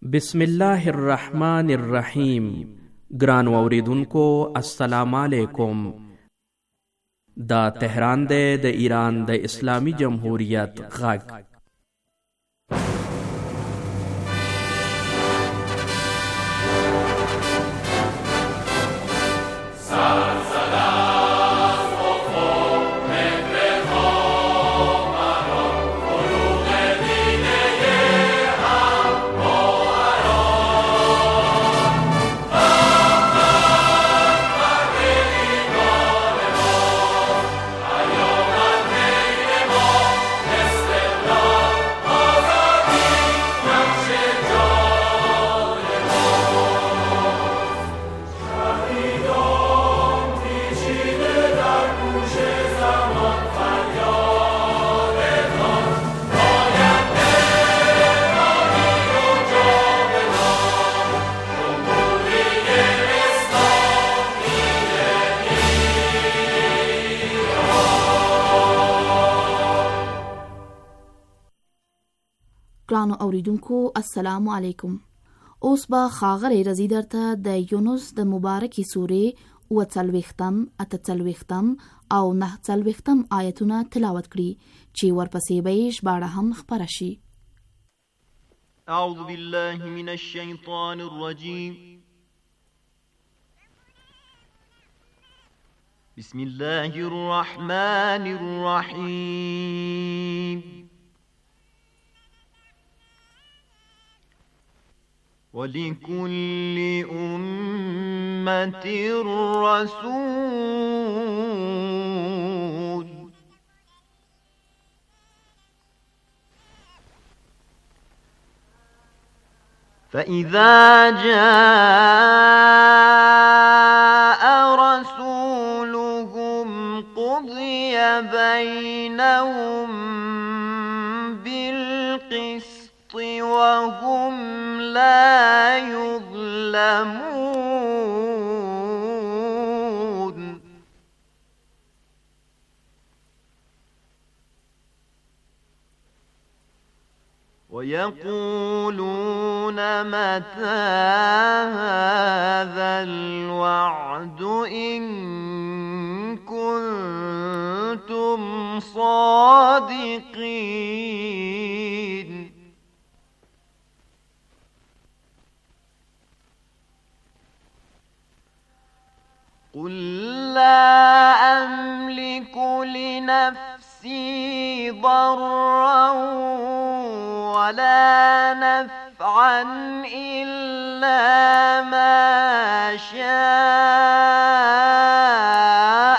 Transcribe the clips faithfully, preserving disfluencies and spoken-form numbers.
بسم الله الرحمن الرحیم. ګران اوریدونکو السلام علیکم. دا تهران دی د ایران د اسلامی جمهوریت غږ. ګرانو اوریدونکو السلام علیکم. اوس به ښاغلی رضی درته د یونس د مبارکې سورې اووه څلوېښتم، اته څلوېښتم او نهه څلوېښتم آیتونه تلاوت کړي چې ورپسې به یې ژباړه هم خپره شي. اعوذ بالله من الشیطان الرجیم. بسم الله الرحمن الرحیم. وَلِكُلِّ أُمَّةٍ رَّسُولٌ فَإِذَا جَاءَ رَسُولُهُمْ قُضِيَ بَيْنَهُم بِالْقِسْطِ وَهُمْ لا يظلمون. ويقولون متى هذا الوعد إن كنتم صادقين. قل لا أملك لنفسي ضرا ولا نفعا إلا ما شاء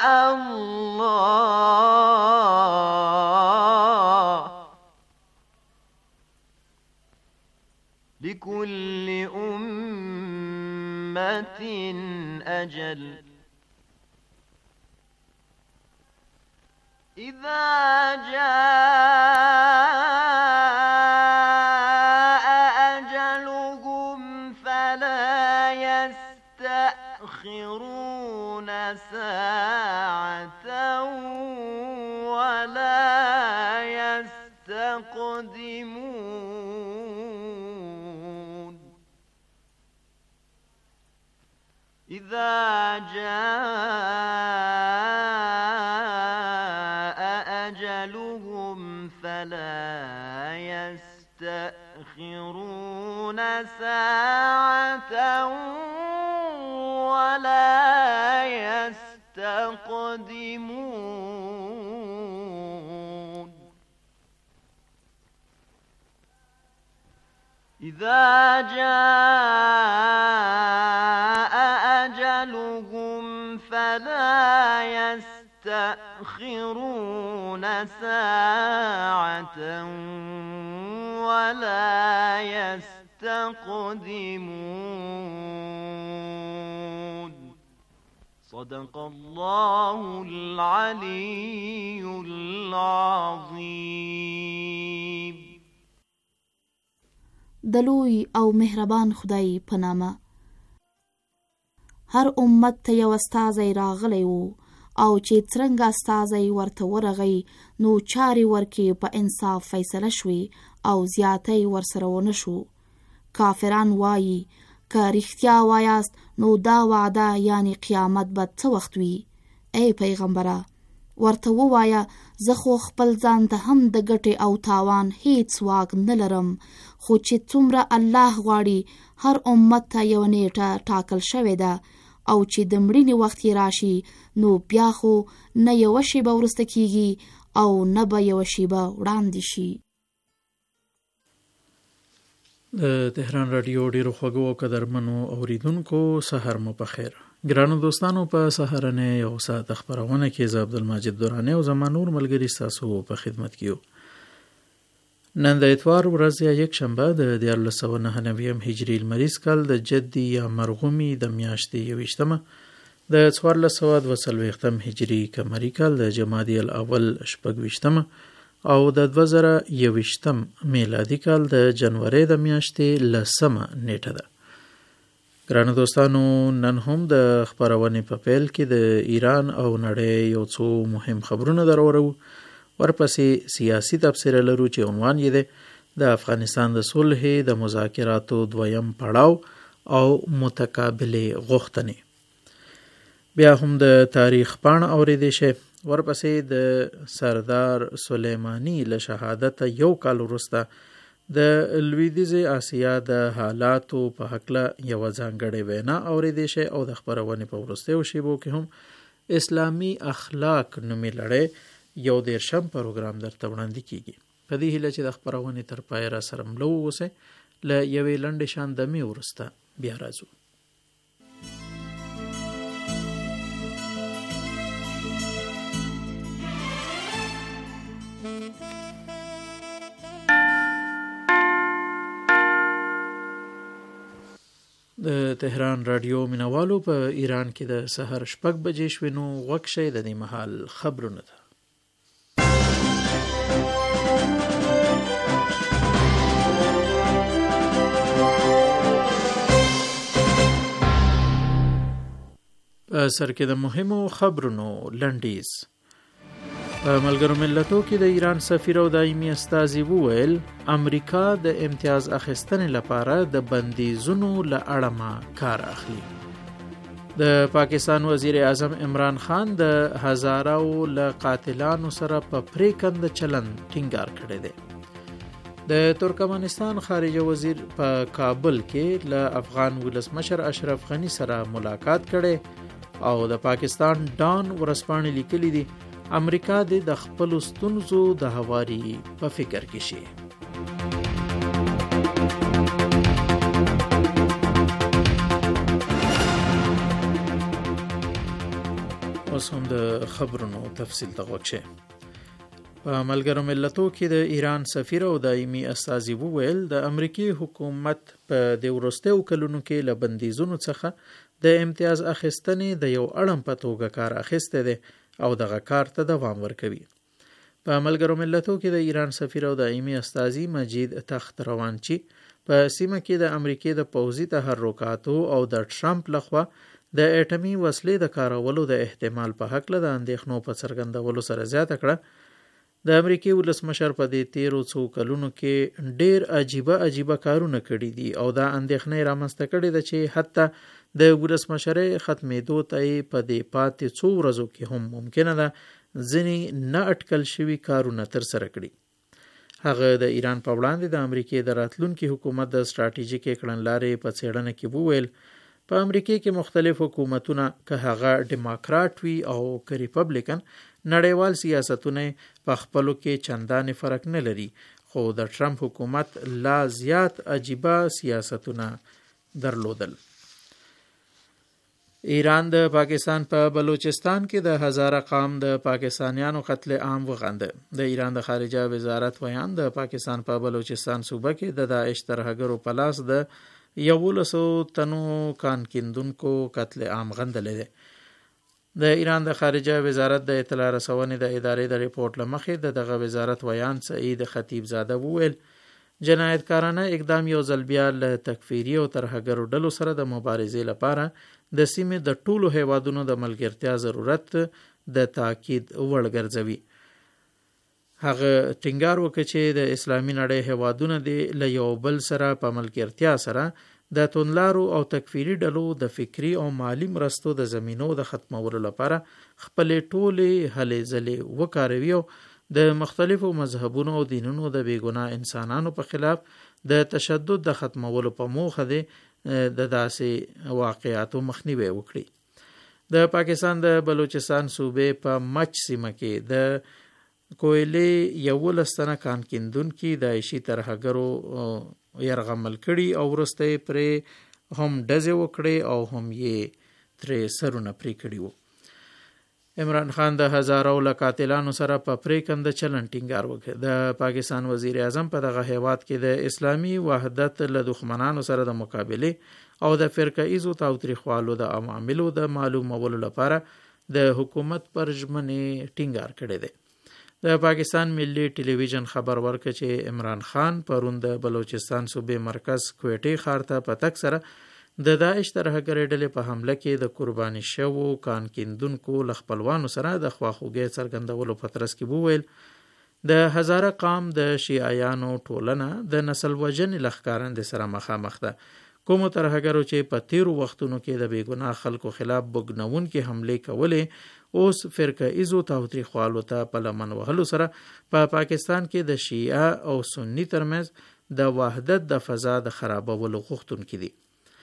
الله. لكل أمة أجل. إذا جاء أجلهم فلا يستأخرون ساعة ولا يستقدمون. إذا جاء أجلهم فلا يستأخرون ساعة ولا يستقدمون. إذا جاء أجلهم فلا يستأخرون ساعة ولا يستقدمون. صدق الله العلي العظيم. د لوی او مهربان خدای په نامه. هر امت ته یو استازی راغلی و او چې څرنګه استازی ورته ورغی نو چارې ورکې په انصاف فیصله شوې او زیاتی ورسره ونه شو. کافران وایي که رښتیا وایاست نو دا وعده یعنی قیامت به څه وخت وي؟ ای پیغمبره ورته ووایه زه خو خپل ځان ته هم د ګټې او تاوان هیڅ واک نه لرم، خو چې څومره الله غواړي هر امت ته یو نیټه ټاکل شوې ده او چې د مړینې وخت یې راشي نو بیا خو نه یوه شیبه وروسته کیږي او نه به یوه شیبه وړاندې شي. د تهران رادیو ډیرو خوږو او قدرمنو اوریدونکو سحر مو په خیر. ګرانو دوستانو په سحرنه یو ساعت خبرونه کې زه عبدالمجید دورانی او زما نور ملګري ستاسو په خدمت کې یو. نن د اتوار ورځ یا یک شنبه د دیارلس سوه نهه نویم هجري لمریز کال د جدي یا مرغومي د میاشتې یویشتمه د څوارلس سوه دوه څلوېښتم هجري قمري کال د جمادي الاول شپږویشتمه او د دوه زره یویشتم میلادي کال د جنوري د میاشتې لسمه نیټه ده. ګرانو دوستانو نن هم د خبرونې په پیل کې د ایران او نړۍ یو څو مهم خبرونه درورو، ورپسې سیاسي تبصره لرو چې عنوان یې ده د افغانستان د صلح د مذاکراتو دویم پړاو او متقابلې غوښتنې. بیا هم د تاریخ پاڼه اورېدې شي، ورپسې د سردار سلیمانی له شهادت یو کال وروسته د لویدیځې اسیا د حالاتو په هکله یوه ځانګړې وینا اورېدې شي او د خپرونې په وروستیو شیبو کې هم اسلامي اخلاق نومې لړۍ یو دېرشم پروګرام درته وړاندې کیږي. په دې هیله چې د خپرونې تر پایه را سره مله واوسئ. له یوې لنډې شان دمې وروسته بیا راځو. د تهران رادیو مینوالو په ایران کې د سحر شپږ بجې شوې، نو غوږ شئ د دې مهال خبرونه ده. په سر کې د مهمو خبرونو لنډیز. په ملګرو ملتو کې د ایران سفیر او دایمي استازي وویل امریکا د امتیاز اخیستنې لپاره د بندیزونو له اړمه کار اخلي. د پاکستان وزیر اعظم عمران خان د هزاراو له قاتلانو سره په پریکند چلند ټینګار کړی دی. د ترکمنستان خارجه وزیر په کابل کې له افغان ولسمشر اشرف غنی سره ملاقات کړي او د پاکستان ډان ورځپاڼې لیکلي دي امریکا د د خپلو ستونزو د هواري په فکر کې شي. اوس هم د خبرونو تفصیل ته غوږ شئ. په ملګرو ملتو کې د ایران سفیر او دایمي استازي وویل د امریکای حکومت په د وروستیو کلونو کې له بندیزونو څخه د امتیاز اخیستنې د یو اړم په توګه کار اخیستی دی او دغه کار ته دوام ورکوي. په ملګرو ملتو کې د ایران سفیر او دایمي استازي مجید تخت روانچی په سیمه کې د امریکای د پوځي تحرکاتو او د ټرمپ لخوا د اټمي وسلې د کارولو د احتمال په هکله د اندېښنو په څرګندولو سره زیاته کړه د امریکای ولسمشر په دې تیرو څو کلونو کې ډېر عجیبه عجیبه کارونه کړي دي او دا اندېښنې رامنځته کړې ده چې حتی د ولسمشرۍ ختمېدو ته یې په دې پاتې څو ورځو کې هم ممکنه ده ځینې نه اټکل شوي کارونه ترسره کړي. هغه د ایران په وړاندې د امریکای د راتلونکي حکومت د ستراتیژیکې کړنلارې په څېړنه کې وویل په امریکای کې مختلف حکومتونه که هغه ډیموکرات وي او که ریپبلیکن نړیوال سیاستونه په خپلو کې چندانې فرق نه لري، خو د ټرمپ حکومت لا زیات عجیبه سیاستونه درلودل. ایران د پاکستان په بلوچستان کې د هزاره قام د پاکستانیانو قتل عام وغنده. د ایران د خارجه وزارت ویان د پاکستان په بلوچستان صوبه کې د داعش ترهګرو په لاس د یولسو تنو کان کیندونکو قتل عام غندلی دی. د ایران د خارجه وزارت د اطلاع رسونې د ادارې د ریپورت له مخې د دغه وزارت ویان سعید خطیب زاده وویل جنایتکارانه اقدام یو ځل بیا له تکفیري او ترهګرو ډلو سره د مبارزې لپاره د سیمې د ټولو هیوادونو د ملګرتیا ضرورت د تاکید وړ ګرځوي. هغه ټینګار وکړ چې د اسلامي نړۍ هیوادونه دي له یو بل سره په ملګرتیا سره د توندلارو او تکفیري ډلو د فکری او مالی مرستو د زمینو د ختمولو لپاره خپلې ټولې هلې ځلې وکاروي او د مختلفو مذهبونو او دینونو د بیګناه انسانانو په خلاف د تشدد د ختمولو په موخه دي د داسې واقعاتو مخنیوي وکړي. د پاکستان د بلوچستان صوبې په مچ سیمه کې د کویلې یولس تنه کان کیندونکي د عیشي ترهګرو یرغمل کړي او وروسته پرې هم ډزې وکړي او هم یې ترې سرونه پرې کړي وو. عمران خان د هزارو له قاتلانو سره په پرېکنده چلن ټینګار وکړ. د پاکستان وزیر اعظم په دغه هیواد کې د اسلامي وحدت له دښمنانو سره د مقابلې او د فرقه‌ایزو تاوتریخوالو د عواملو د معلومولو لپاره د حکومت پر ژمنې ټینګار کړی دی. د پاکستان ملي ټلویزیون خبر ورکړ چې عمران خان پرون د بلوچستان صوبې مرکز کویټې ښار ته په تګ سره د داعش ترهګرۍ ډلې په حمله کې د قرباني شوو کان کیندونکو له خپلوانو سره د خواخوږۍ څرګندولو په ترڅ کې وویل د هزاره قام د شیعیانو ټولنه د نسل وژنې له ښکارندې سره مخامخ ده. کومو ترهګرو چې په تیرو وختونو کې د بېګناه خلکو خلاف بوږنوونکې حملې کولې اوس فرقه‌ایزو تاوتریخوالو ته په لمن وهلو سره په پا پاکستان کې د شیعه او سنی ترمنځ د وحدت د فضا د خرابولو غوښتونکي دي.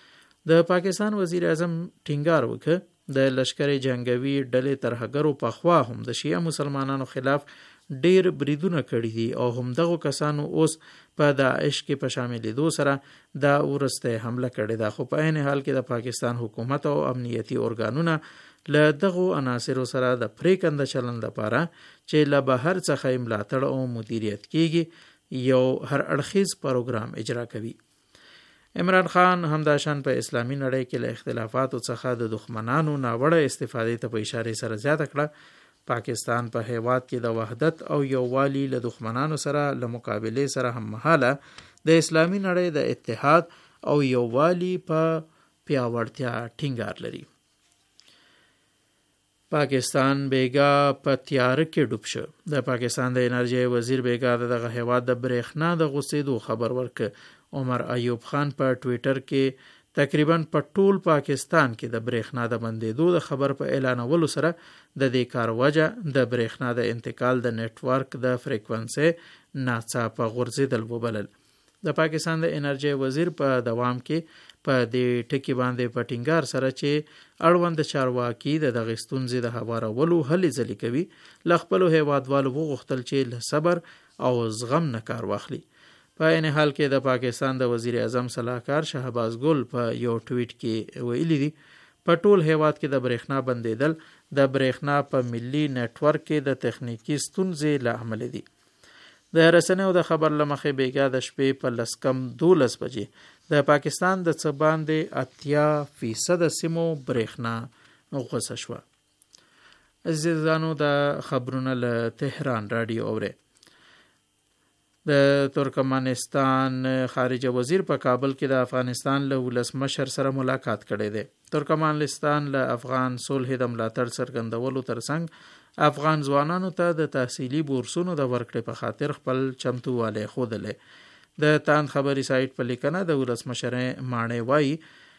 د پاکستان وزیر اعظم ټینګار وکړ د لشکر جنگوي ډلې ترهګرو په خوا هم د شیعه مسلمانانو خلاف ډیر بریدونه کړي دي او هم دغه کسانو اوس په داعش کې په شاملېدو سره دا ورسته حمله کړې ده. خو په عین حال کې د پاکستان حکومت او امنیتي ارګانونه له دغو عناصرو سره د پرېکنده چلن لپاره چې له بهر څخه ملاتړ او مدیریت کیږي یو هر اړخیز پروګرام اجرا کوي. عمران خان همداشان په اسلامي نړۍ کې له اختلافاتو څخه د دښمنانو ناوړه استفادې ته په اشاره سره زیاته کړه. پاکستان په په هیواد کې د وحدت او یووالي له دښمنانو سره له مقابلې سره هم مهاله د اسلامي نړۍ د اتحاد او یووالي په پیاوړتیا ټینګار لري. پاکستان بیګا په تیاره کې ډوب شو. د پاکستان د انرژي وزیر بیګا دغه هیواد د برېښنا د غوڅېدو خبر ورکړ. عمر ایوب خان په ټویټر کې تقریبا په ټول پاکستان کې د برېښنا د بندېدو د خبر په اعلانولو سره د دې کار وجه د برېښنا د انتقال د نتورک د فریکونسي ناڅاپه غورځېدل وبلل. د پاکستان د انرژي وزیر په دوام کې په دې ټکی باندې په ټینګار سره چې اړوند چارواکي د دغه ستونزې د هوارولو هلې ځلې کوي له خپلو هیوادوالو وغوښتل چې له صبر او زغم نه کار واخلي. په عین حال کې د پاکستان د وزیر اعظم صلاحکار شهباز ګل په یو ټویټ کې ویلي دي په ټول هیواد کې د برېښنا بندېدل د برېښنا په ملي نتورک کې د تخنیکی ستونزې له امله دي. د رسنیو د خبر له مخې بیګا د شپې په لس کم دولس بجې د پاکستان د څه باندې اتیا فیصد سیمو برېښنا غوڅه شوه. عزیزانو د خبرونه له تهران رادیو اورئ. د ترکمنستان خارجه وزیر په کابل کې د افغانستان له ولسمشر سره ملاقات کړی دی. ترکمنستان له افغان صلح د ملاتړ څرګندولو ترڅنګ افغان ځوانانو ته د تحصیلي بورسونو د ورکړې په خاطر خپل چمتووالی ښودلی. د تاند خبري سایټ په لیکنه د ولسمشر ماڼۍ وایي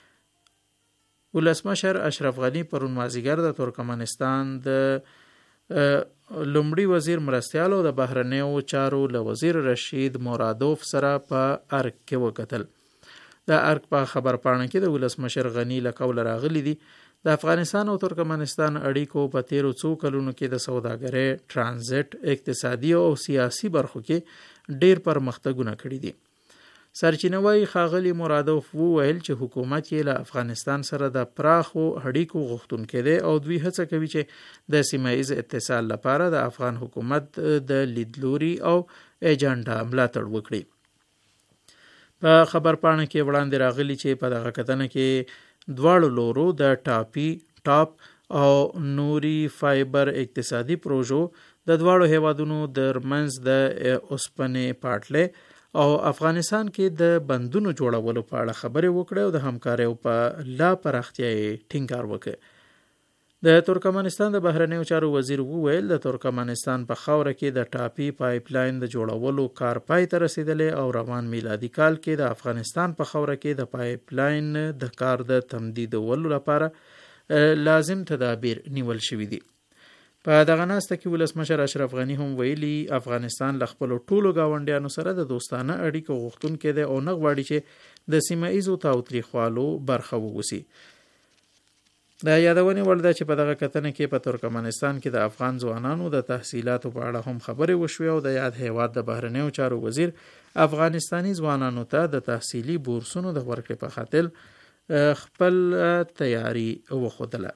ولسمشر اشرف غني پرون مازدیګر د ترکمنستان د لومړي وزیر مرستیال او د بهرنیو چارو له وزیر رشید مرادوف سره په ارګ کې وکتل. د ارګ په خبر پاڼه کې د ولسمشر غني له قوله راغلي دي د افغانستان او ترکمنستان اړیکو په تیرو څو کلونو کې د سوداګرۍ، ترانزیت، اقتصادي او سیاسي برخو کې ډیر پرمختګونه کړي دي. سرچینه وايي ښاغلي مرادوف وویل چې حکومت یې له افغانستان سره د پراخو اړیکو غوښتونکی دی او دوی هڅه کوي چې د سیمه ایز اتصال لپاره د افغان حکومت د لیدلوري او ایجنډا ملاتړ وکړي. په خبر پاڼه کې وړاندې راغلي چې په دغه کتنه کې دواړو لورو د ټاپي ټاپ او نوري فایبر اقتصادي پروژو د دواړو هیوادونو ترمنځ د اوسپنې پاټلۍ او افغانستان کې د بندونو جوړولو په اړه خبرې وکړې او د همکاریو په لا پراختیا یې ټینګار وکړ. د ترکمنستان د بهرنیو چارو وزیر وویل د ترکمنستان په خاوره کې د ټاپي پایپ لاین د جوړولو کار پای ته رسیدلی او روان میلادي کال کې د افغانستان په خاوره کې د پایپ لاین د کار د تمدیدولو لپاره لازم تدابیر نیول شوي دي. په دغه ناسته کې ولسمشر اشرف غني هم ویلي افغانستان له خپلو ټولو ګاونډیانو سره د دوستانه اړیکو غوښتونکی دی او نه غواړي چې د سیمه ایزو تاوتریخوالو برخه ووسي. د یادونې وړ ده چې په دغه کتنه کې په ترکمنستان کې د افغان ځوانانو د تحصیلاتو په اړه هم خبرې وشوې او د یاد هیواد د بهرنیو چارو وزیر افغانستاني ځوانانو ته د تحصیلي بورسونو د ورکړې په خاطر خپل تیاری وښودله.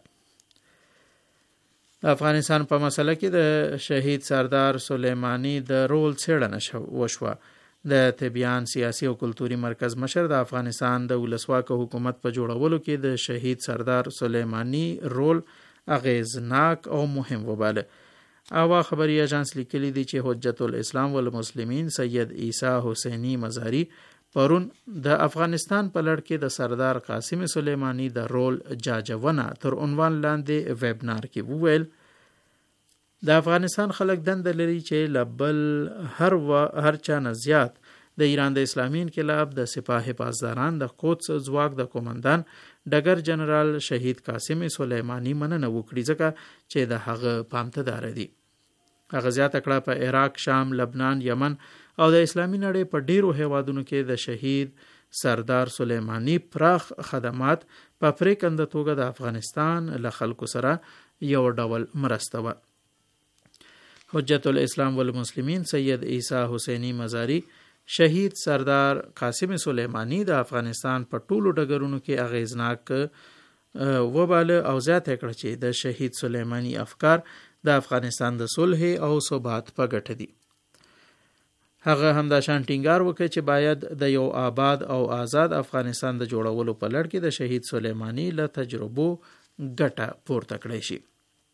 د افغانستان په مسله کې د شهید سردار سلیمانی د رول څېړنه وشوه. د تبیان سیاسي او کلتوري مرکز مشر د افغانستان د ولسواک حکومت په جوړولو کې د شهید سردار سلیمانی رول اغیزناک او مهم وباله. اوا خبري اژانس لیکلي دي چې حجت الاسلام والمسلمین سید عیسی حسینی مزاری پرون د افغانستان په لړ کې د سردار قاسم سلیمانی د رول جاجونه تر عنوان لاندې ویبنار کې وویل د افغانستان خلک دنده لري چې لبل هر و هر چا نه زیات د ایران د اسلامي انقلاب د سپاه پاسداران د قدس ځواک د قومندان ډګر جنرال شهید قاسم سلیمانی مننه وکړي ځکه چې د هغه پامتدار دي. هغه زیاته کړه په عراق، شام، لبنان، یمن او د اسلامي نړۍ په ډیرو هیوادونو کې د شهید سردار سلیمانی پراخ خدمات په پریکنده توګه د افغانستان له خلکو سره یو ډول مرسته و. حجت الاسلام والمسلمین سید عیسی حسینی مزاری شهید سردار قاسم سلیمانی د افغانستان په ټولو ډګرونو کې اغیزناک وباله او زیاته کړه چې د شهید سلیمانی افکار د افغانستان د صلح او ثبات په ګټه دي. هغه هم دا شان ټینګار وکړ چې باید د یو آباد او آزاد افغانستان د جوړولو په لړ کې د شهید سلیمانی له تجربو ګټه پورته کړی شي.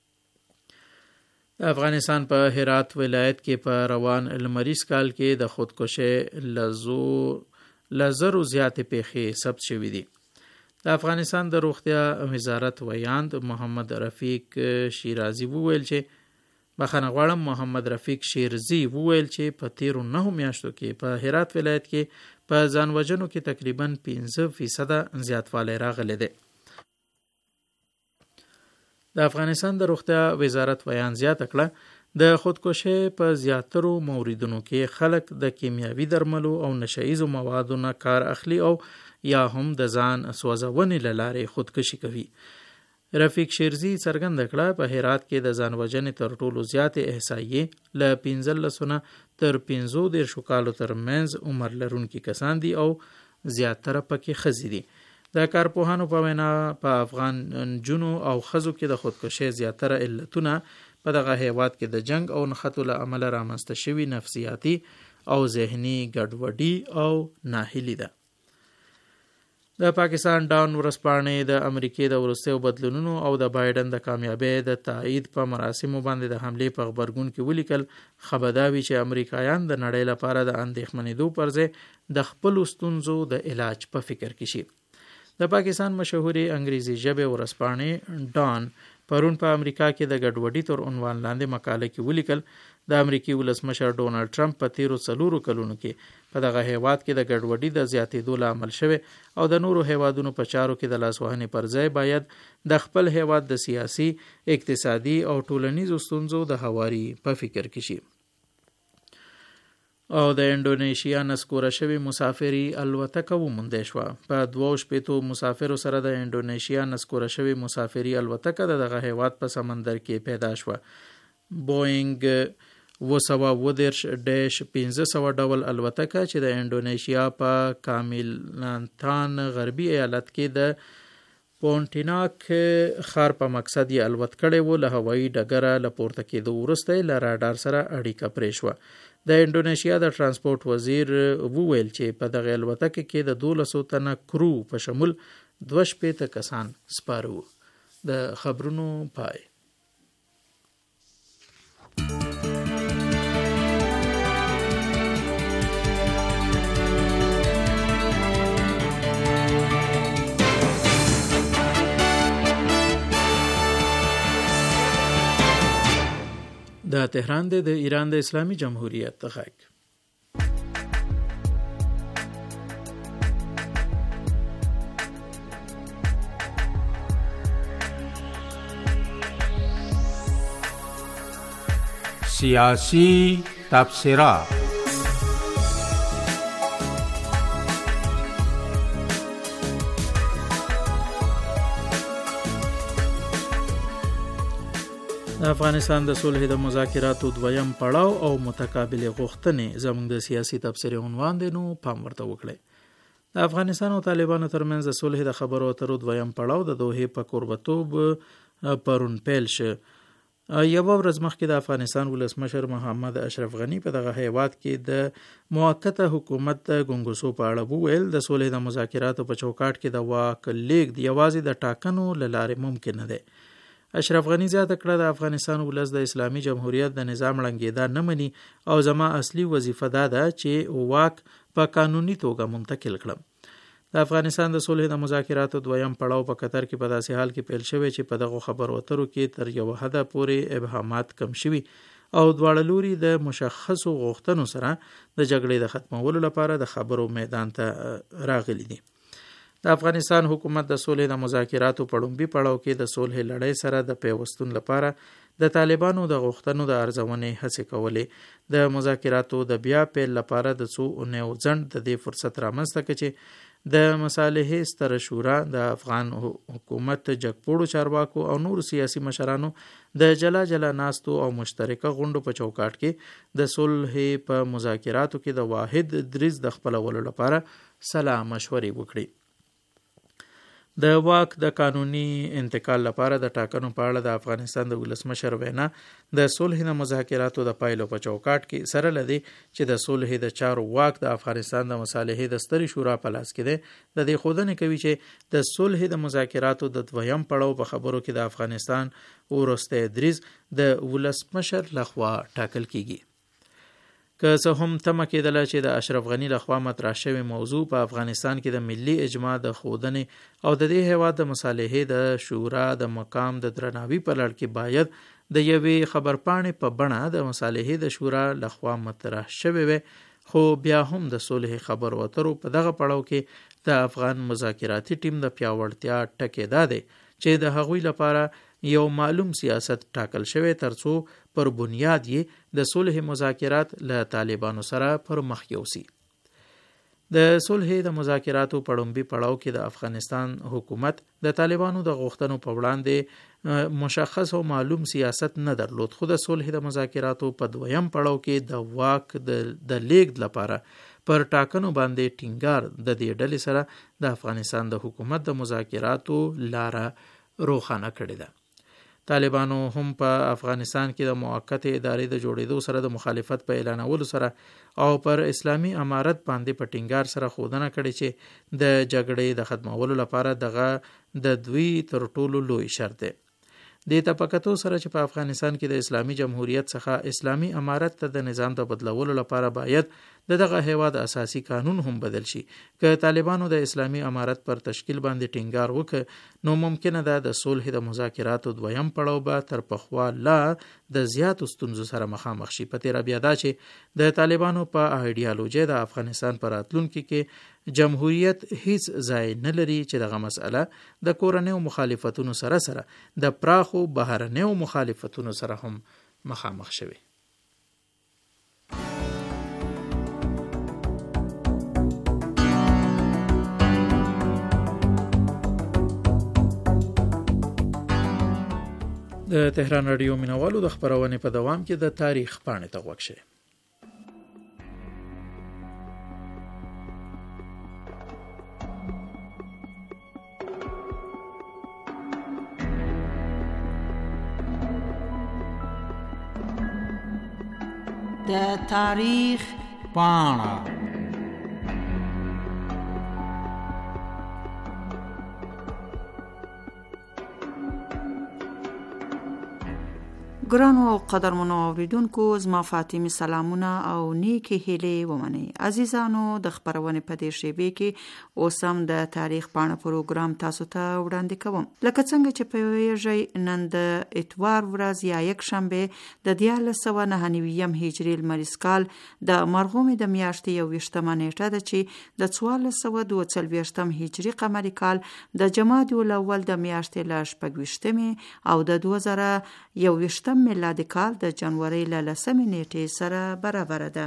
افغانستان په هرات ولایت کې په روان لمریز کال کې د خودکشي لزو لزرو زیاتې پیښې ثبت شوې دي. د افغانستان د روغتیا وزارت ویاند محمد رفیق شیرازي وویل چې بخښنه غواړم محمد رفیق شیرزي وویل چې په تیرو نهو میاشتو کې په هرات ولایت کې په ځان وژنو کې تقریبا پنځه فیصد زیاتوالی راغلی دی. د افغانستان د روغتیا وزارت بیان زیاته کړه د خودکشي په زیاترو موردونو کې خلک د کیمیاوي درملو او نشهیزو موادو نه کار اخلي او یا هم د ځان سوځونې له لارې خودکشي کوي. رفیق شیرزي څرګنده کړه په هرات کې د ځان وژنې تر ټولو زیاتې احصایې له پنځلسو نه تر پنځو دېرشو کالو ترمنځ عمر لرونکي کسان دي او زیاتره پکې ښځې دي. د کارپوهانو په وینا په افغان نجونو او ښځو کې د خودکشي زیاتره علتونه په دغه هیواد کې د جنگ او نښتو له امله رامنځته شوي نفسیاتي او ذهني ګډوډي او ناهیلي ده. د پاکستان ډاون ورځپاڼې د امریکې د وروستیو بدلونونو او د بایدن د کامیابۍ د تایید په مراسمو باندې د حملې په غبرګون کې ولیکل خبرداوي چې امریکایان د نړۍ لپاره د اندېښمنېدو پر ځای د خپلو ستونزو د علاج په فکر کې شي. د پاکستان مشهوري انګریزي ژبې ورځپاڼې ډان پرون په امریکا کې د ګډوډۍ تر عنوان لاندې مقاله کې ولیکل د امریکای ولسمشر ډونالد ټرمپ په تیرو څلورو کلونو کې په دغه هیواد کې د ګډوډۍ د زیاتېدو لامل شوی او د نورو هیوادونو په چارو کې د لاسوهنې پر ځای باید د خپل هیواد د سیاسي، اقتصادي او ټولنیزو ستونزو د هواري په فکر کې شي. او د انډونیشیا نسکوره شوی مسافری الوتکه وموندل شوه. په دوه شپېتو مسافرو سره د انډونیشیا نسکوره شوی مسافری الوتکه د دغه هیواد په سمندر کې پیدا شوه. بوینګ اوه سوه اوه دېرش ډیش پنځه سوه ډول الوتکه چې د انډونیشیا په کامیلانتان غربي ایالت کې د پونټیناک ښار په مقصد یې الوت کړی و. له هوایي ډګره له پورته کېدو وروسته یې له راډار سره اړیکه پرې شوه. د انډونیشیا د ترانسپورت وزیر وویل چې په دغه الوتکه کې د دولسو تنه کرو په شمول دوه شپېته کسان سپاره وو. د خبرونو پای. د تهران د ایران د اسلامي جمهوریت غږ. سیاسی تبصرات. د افغانستان د صلح د مذاکراتو دویم پړاو او متقابل غوښتنې زموږ د سیاسي تبصرې عنوان دی، نو پام ورته وکړئ. د افغانستان او طالبانو ترمنځ د صلح د خبرو اترو دویم پړاو د دوحې په کوربتوب پرون پیل شه. یوه ورځ مخکې د افغانستان ولسمشر محمد اشرف غني په دغه هیواد کې د موقته حکومت د ګونګوسو په اړه وویل د صلح د مذاکراتو په چوکاټ کې د واک لیږد یوازې د ټاکنو له لارې ممکن نه دی. اشرف غني زیاته کړه د افغانستان ولس د اسلامي جمهوریت د نظام ړنګېدا نه مني او زما اصلي وظیفه دا ده چې واک په قانوني توګه منتقل کړم. د افغانستان د صلح د مذاکراتو دویم پړاو په قطر کې په داسې حال کې پیل شوی چې په دغه خبرو اترو کې تر یو حده پورې ابهامات کم شوي او دواړه لوري د مشخصو غوښتنو سره د جګړې د ختمولو لپاره د خبرو میدان ته راغلي دي. د افغانستان حکومت د صلح د مذاکراتو په لومړي پړاو کې د صلح لړۍ سره د پیوستون لپاره د طالبانو د غوښتنو د ارزونې هڅې کولې. د مذاکراتو د بیا پیل لپاره د څو اونیو ځنډ د دې فرصت رامنځته کړ چې د مصالحې ستره شورا د افغان حکومت جګپوړو چارواکو او نور سیاسي مشرانو د جلا جلا ناستو او مشترکه غونډو په چوکاټ کې د صلح په مذاکراتو کې د واحد دریځ د خپلولو لپاره سلا مشورې وکړي. د واک د قانوني انتقال لپاره د ټاکنو په اړه د افغانستان د ولسمشر وینا د صلح د مذاکراتو د پایلو په چوکاټ کې سره لدی چې د صلح د چارو واک د افغانستان د مصالحې د سترې شورا په لاس کې دی. د دې ښودنې کوي چې د صلح د مذاکراتو د دویم پړاو په خبرو کې د افغانستان وروستی دریځ د ولسمشر لخوا ټاکل کیږي. که څه هم تمه کېدله چې د اشرف غني لخوا مطرح شوې موضوع په افغانستان کې د ملي اجماع د ښودنې او د دې هیواد د مصالحې د شورا د مقام د درناوي په لړ کې باید د یوې خبرپاڼې په بڼه د مصالحې د شورا لخوا مطرح شوې وي، خو بیا هم د صلح خبرو اترو په دغه پړاو کې د افغان مذاکراتي ټیم د پیاوړتیا ټکی دا دی چې د هغوی لپاره یو معلوم سیاست ټاکل شوی ترڅو پر بنیاد یې د صلح مذاکرات له طالبانو سره پر مخ یوسي. د صلح د مذاکراتو په لومړي پړاو کې د افغانستان حکومت د طالبانو د غوښتنو په وړاندې مشخص او معلوم سیاست نه درلود، خو د صلح د مذاکراتو په دویم پړاو کې د واک د لیږد لپاره پر ټاکنو باندې ټینګار د دې ډلې سره د افغانستان د حکومت د مذاکراتو لاره روښانه کړې ده. طالبانو هم په افغانستان کې د موقتې ادارې د جوړېدو سره د مخالفت په اعلانولو سره او پر اسلامي امارت باندې په ټینګار سره ښودنه کړې چې د جګړې د ختمولو لپاره دغه د دوی تر ټولو لوی شرط دی. د تپکتو سره چې په افغانستان کې د اسلامي جمهوریت څخه اسلامي امارت ته د نظام د بدلولو لپاره باید د دغه هیواد اساسي قانون هم بدل شي. که طالبانو د اسلامي امارت پر تشکیل باندې ټینګار وکړ نو ممکنه ده د صلح د مذاکراتو دویم پړاو به تر پخوا لا د زیاتو ستونزو سره مخامخ شي. په تیره بیا دا چې د طالبانو په ایډیالوژي د افغانستان پر راتلونکي کې جمهوریت هیڅ ځای نه لري چې دغه مسأله د کورنیو مخالفتونو سره سره د پراخو بهرنیو مخالفتونو سره هم مخامخ شوي. د تهران رادیو مینوالو د خبرونې په دوام کې د تاریخ پاڼې ته غوږ شئ. د تاریخ پاڼه ګرانو او قدرمنو اوریدونکو، زما فاطمه سلامونه او نیکی هیلې ومنئ. عزیزانو، د خبرونې په دې شیبې کې اوس هم د تاریخ پاڼه پروګرام تاسو ته وړاندې کوم. لکه څنګه چې پوهیږئ، نن د اتوار ورځ یا یک شنبه د دیارلس سوه نهه نوي هجري لمریز کال د مرغومې د میاشتې یوویشتمه نیټه ده چې د څوارلس سوه دوه څلوېښتم هجري قمري کال د جمادی الاول د میاشتې له شپږویشتمې او د دوه زره یوویشتم میلادي کال د جنوري له لسمې نیټې سره برابر ده.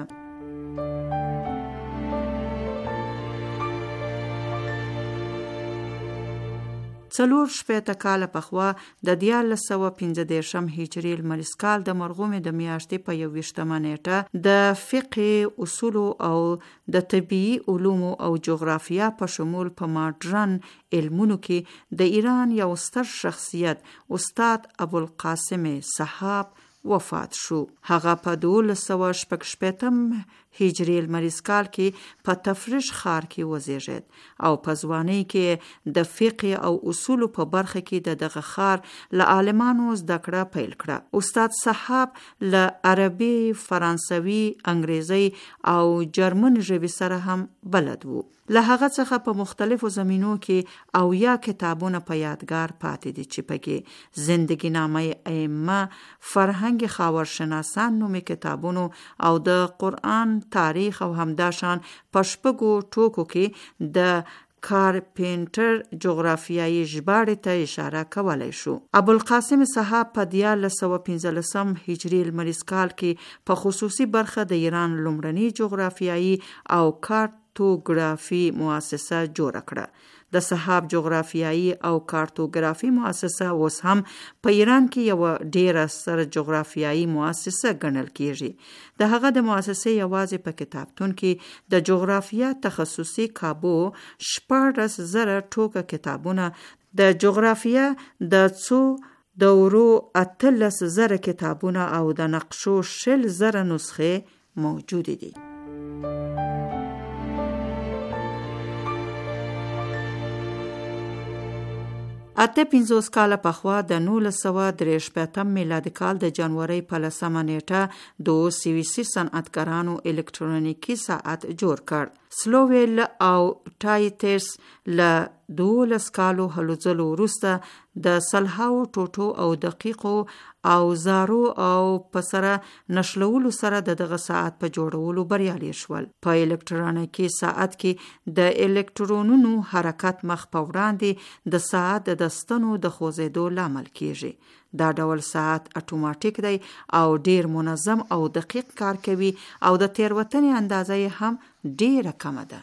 څلور شپېته کاله پخوا د دیارلس سوه پنځه دېرشم هجري لمریز کال د مرغومې د میاشتې په یوویشتمه نیټه د فقه اصولو او د طبیعي علومو او جغرافیا په شمول په ماډرن علمونو کې د ایران یو ستر شخصیت استاد ابوالقاسم صحاب وفات شو. هغه په دولس سوه شپږ شپېتم هجري لمریز کال کې په تفریش ښار کې وزیږید او په ځوانۍ کې د فقه او اصولو په برخه کې د دغه ښار له عالمانو زده کړه پیل کړه. استاد صحاب له عربي، فرانسوي، انګریزي او جرمن ژبې سره هم بلد وو. له هغه څخه په مختلفو زمینو کې او یا کتابونه په یادګار پاتې دي چې پکې زندگی نامه ائمه، فرهنګ خاورشناسان نومي کتابونو او د قرآن، تاریخ او همداشان په شپږو ټوکو کې د کارپینټر جغرافیایي ژباړې ته اشاره کولی شو. ابوالقاسم صحاب په دیارلس سوه پنځلسم هجري لمریز کال کې په خصوصي برخه د ایران لومړنۍ جغرافیایي او کارتوګرافي مؤسسه جوړه کړه. د صحاب جغرافیایي او کارتوګرافي مؤسسه اوس هم په ایران کې یو ډیره ستره جغرافیایي مؤسسه ګڼل کیږي. د هغه د مؤسسې یوازې په کتابتون کې د جغرافیا تخصصي کابو شپاړس زره ټوکه کتابونه، د جغرافیا د څو دورو اتلس زره کتابونه او د نقشو شل زره نسخې موجود دي. اته پنځوس کاله پخوا د نولس سوه درې شپېتم میلادي کال د جنوري په لسمه نیټه د سویسي صنعتګرانو الکترونیکي ساعت جوړ کړ. سلوویل او ټایټس له دولس کالو هلو ځلو وروسته د سلهاو ټوټو او دقیقو او زارو او په سره نشلولو سره د دغه ساعت په جوړولو بریالي شول. په الکترونیکي ساعت کې د الکترونونو حرکت مخ په وړاندې د ساعت د دستنو د خوځېدو لامل کیږي. دا ډول ساعت اتوماتیک دی او ډیر منظم او دقیق کار کوي او د تیروتنې اندازه هم ډیره کمه ده.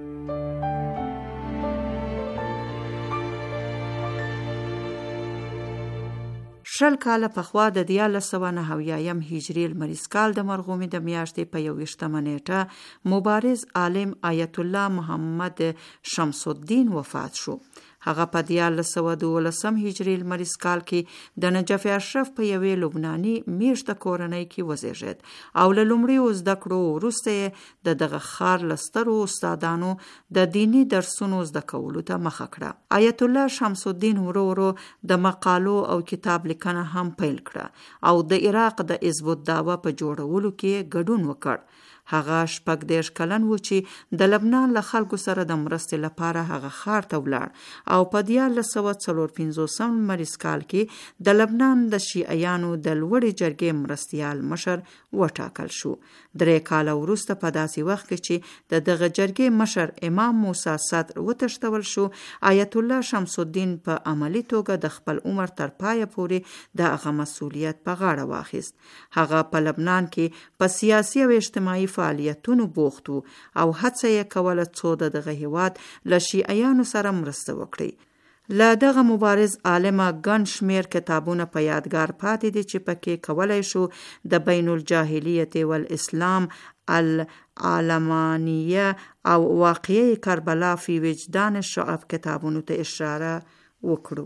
شل کاله پخوا د دیارلس سوه نهه اویایم هجري لمریز کال د مرغومې د میاشتې په یوویشتمه نیټه مبارز عالم آیت الله محمد شمس الدین وفات شو. هغه په دیارلس سوه دولسم هجري لمریز کال کې د نجف اشرف په یوې لبناني میشته کورنۍ کې وزیږید او له لومړیو زده کړو وروسته د دغه ښار له سترو استادانو د دیني درسونو زده کولو ته مخه کړه. آیت الله شمس الدین ورو ورو د مقالو او کتاب لیکنه هم پیل کړه او د عراق د حزب الدعوه په جوړولو کې ګډون وکړ. هغه شپږ دېرش کلن و چې د لبنان له خلکو سره د مرستې لپاره هغه ښار ته ولاړ او په دیارلس سوه څلور پنځوسم لمریز کال کې د لبنان د شیعیانو د لوړې جرګې مرستیال مشر وټاکل شو. درې کاله وروسته په داسې وخت کې چې د دغه جرګې مشر امام موسی صدر وتښتول شو، آیت الله شمس الدین په عملی توګه د خپل عمر تر پایه پورې د هغه مسؤلیت په غاړه واخیست. هغه په لبنان کې په سیاسي او اجتماعي فعالیتونو بوخت و او هڅه یې کوله څو د دغه هیواد له شیعیانو سره مرسته وکړي. له دغه مبارز عالمه ګڼ شمیر کتابونه په یادګار پاتې دي چې پکې کولی شو د بین الجاهلیت والاسلام، العلمانیه او واقعه کربلا فی وجدان الشعب کتابونو ته اشاره وکړو.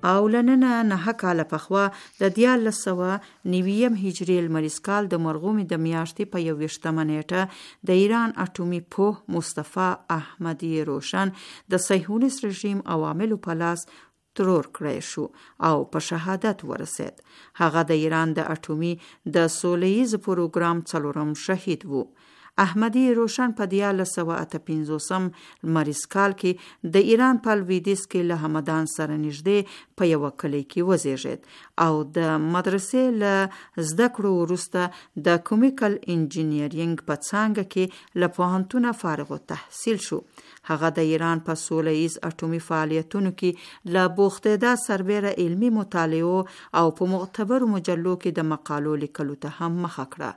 او لننه نه کاله پخوا د دیارلس سوه نویم هجري لمریز کال د مرغومې د میاشتې په یوویشتمه نیټه د ایران اټومي پوه مصطفی احمدي روشن د صهیونیست رژیم عواملو په لاس ترور کړی شو او په شهادت ورسید. هغه د ایران د اټومي د سولیز پروګرام څلورم شهید وو. احمدي روشن په دیارلس سوه اته پنځوسم لمریز کال کې د ایران په لویدیځ کې له همدان سره نږدې په یوه کلي کې وزیږید او د مدرسې له زده کړو وروسته د کیمیکل انجینیرینګ په څانګه کې له پوهنتونه فارغ التحصیل شو. هغه د ایران په سوله ایز اټومي فعالیتونو کې له بوختېدا سربیره علمي مطالعو او په معتبرو مجلو کې د مقالو لیکلو ته هم مخه کړه.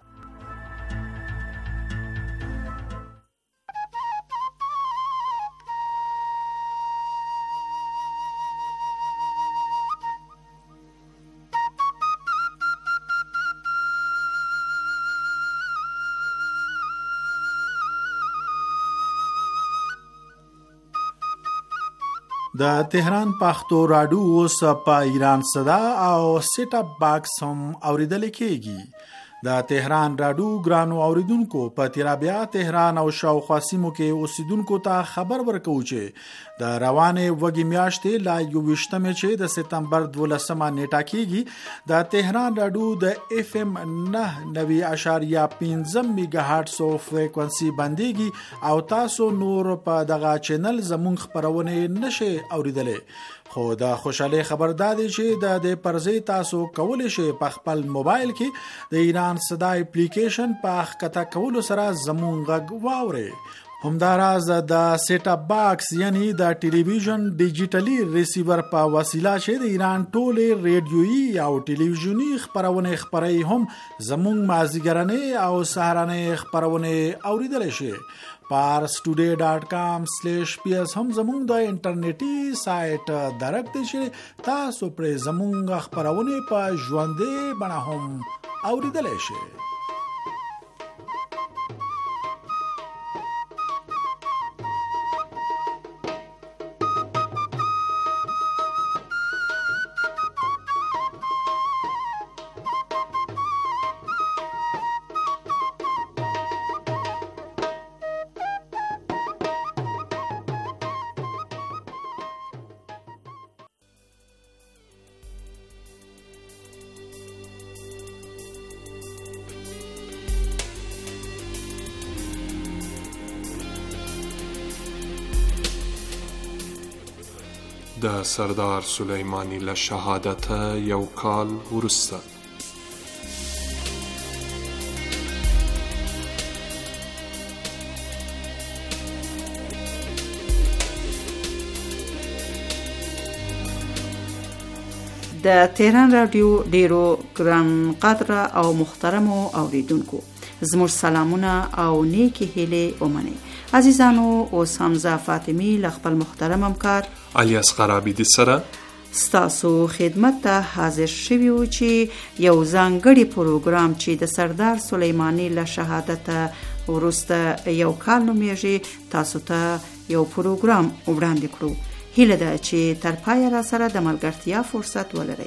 د تهران پښتو راډیو اوس په ایران صدا او سیټ اپ باکس هم اوریدل کیږي. د تهران راډیو ګرانو اوریدونکو په تیرابیا تهران او شاوخوا سیمو کې اوسیدونکو ته خبر ورکوي چې د روانې وږي میاشتې لا یوویشتمه چې د سپتمبر دولسمه نیټه کېږي د تهران راډیو د اف ام نه نوي اشاریه پنځه میگا هرتز فریکوئنسي باندېږي او تاسو نور په دغه چینل زمونږ خبرونه نشئ اوریدلې. خو د خوشاله خبر دادی چې د دې پرځې تاسو کولی شئ په خپل موبایل کې د ایران صدا اپلیکیشن په ښکته کولو سره زمونږ غږ واورئ. همداراز د سیټ اپ باکس یعنی د ټلویزیون ډیجیټلی ریسیور په وسیله چې د ایران ټولې ریډیویي او ټلویزیونی خبرونه خبري هم زمونږ مازیګرنې او سهارنې خبرونه اوریدل شي. پارس ټوډے ډاٹ کام سلیش پی اس هم زمونږ د انټرنیټي سایت درک دی چې تاسو پر زمونږ خبرونه په ژوندې بڼه هم اوریدل شي. د سردار سلیمانی له شهادت یو کال وروسته د تهران رادیو ډیرو ګران قدر او محترمو اوریدونکو زموږ سلامونه او نیکی هیلې ومنئ. عزیزانو اوس حمزه فاطمی له خپل محترم همکار علی اصغر عابدی سره ستاسو خدمت ته حاضر شوی و چې یو ځانګړی پروګرام چې د سردار سلیمانی له شهادت وروسته یو کال نومیږي تاسو ته یو پروګرام وړاندې کړو. هیله ده چې تر پایه را سره د ملګرتیا فرصت ولرئ.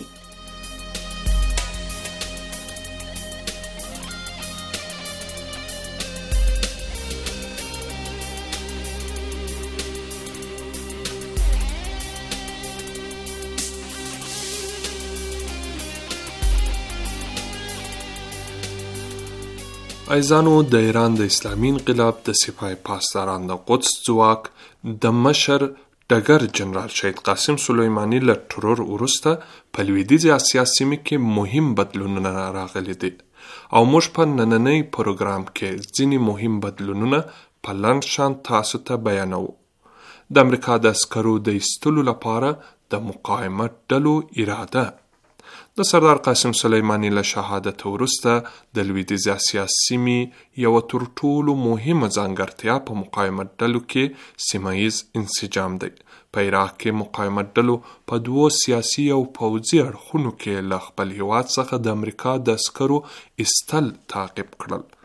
ایزانو د ایران د اسلامي انقلاب د سپاه پاسداران د قدس ځواک د مشر ډګر جنرال شهید قاسم سلیمانی له ترور وروسته په لویدیځې اسیا سیمه کې مهم بدلونونه راغلي دي او موږ په نننۍ پروګرام کې ځینې مهم بدلونونه په لاندې شان تاسو ته بیانوو. د امریکا د عسکرو د ایستلو لپاره د مقاومت ډلو اراده. د سردار قاسم سلیمانی له شهادت وروسته د لویدیځې اسیا سیمې یو تر ټولو مهمه ځانګړتیا په مقاومت ډلو کې سیمایي انسجام دی. په عراق کې مقاومت ډلو په دوو سیاسي او پوځي اړخونو کې له خپل هیواد څخه د امریکا د عسکرو ایستل تعقیب کړل.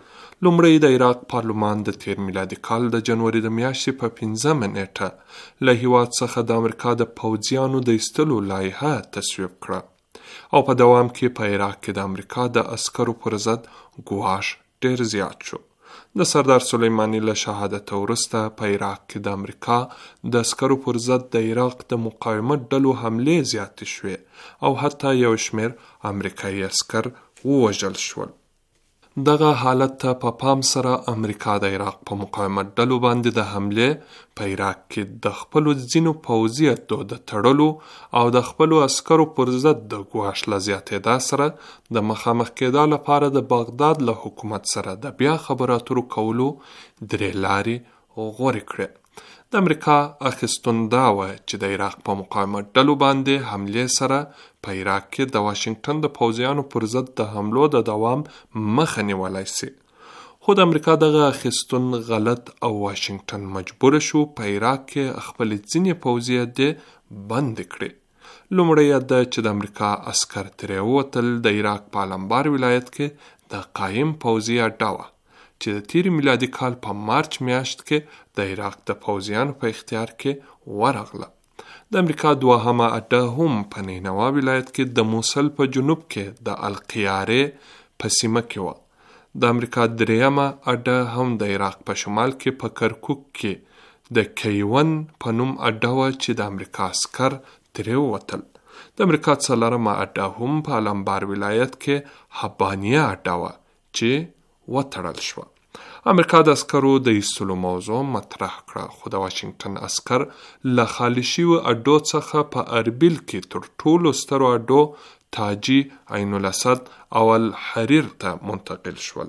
لومړی د عراق پارلمان د تیر میلادي کال د جنوري د میاشتې په پنځمه نیټه له هیواد څخه د امریکا د پوځیانو د ایستلو لایحه تصویب کړه او په دوام کې په عراق کې د امریکا د عسکرو پر ضد ګواښ ډیر زیات شو. د سردار سلیمانی له شهادت وروسته په عراق کې د امریکا د عسکرو پر ضد د عراق د مقاومت ډلو حملې زیاتې شوې او حتی یو شمېر امریکایي عسکر ووژل شول. دغه حالت ته په پام سره امریکا د عراق په مقاومت ډلو باندې د حملې په عراق کې د خپلو ځینو پوځي ادو د تړلو او د خپلو عسکرو پر ضد د ګواښ له زیاتېدا سره د مخامخ کېدا لپاره د بغداد له حکومت سره د بیا خبرو اترو کولو درې لارې غوره کړې. د امریکا اخیستون دا و چې د عراق په مقاومت ډلو باندې حملې سره په عراق کې د واشنگټن د پوځیانو پر ضد د حملو د دوام مخه نیولای شي. خو د امریکا دغه اخیستون غلط او واشنگټن مجبور شو په عراق کې خپل ځینې پوځي ادې بند کړي. لومړی اده چې د امریکا عسکر ترې ووتل د عراق په الانبار ولایت کې د قایم پوځي اډه وه چې د تیر میلادي کال په مارچ میاشت کې د عراق د پوځیانو په اختیار کې ورغله. د امریکا دوهمه اډه هم په نینوا ولایت کې د موصل په جنوب کې د القیارې په سیمه کې وه. د امریکا دریمه اډه هم د عراق په شمال کې په کرکوک کې د کیون په نوم اډه وه چې د امریکا عسکر ترې ووتل. د امریکا څلورمه اډه هم په الانبار ولایت کې حبانیه اډه وه چې وتړل شوه. امریکا د عسکرو د ایستلو موضوع مطرح کړه خو د واشنگټن عسکر له خالي شویو اډو څخه په اربیل کې تر ټولو سترو اډو تاجي، عین الاسد او الحریر ته منتقل شول.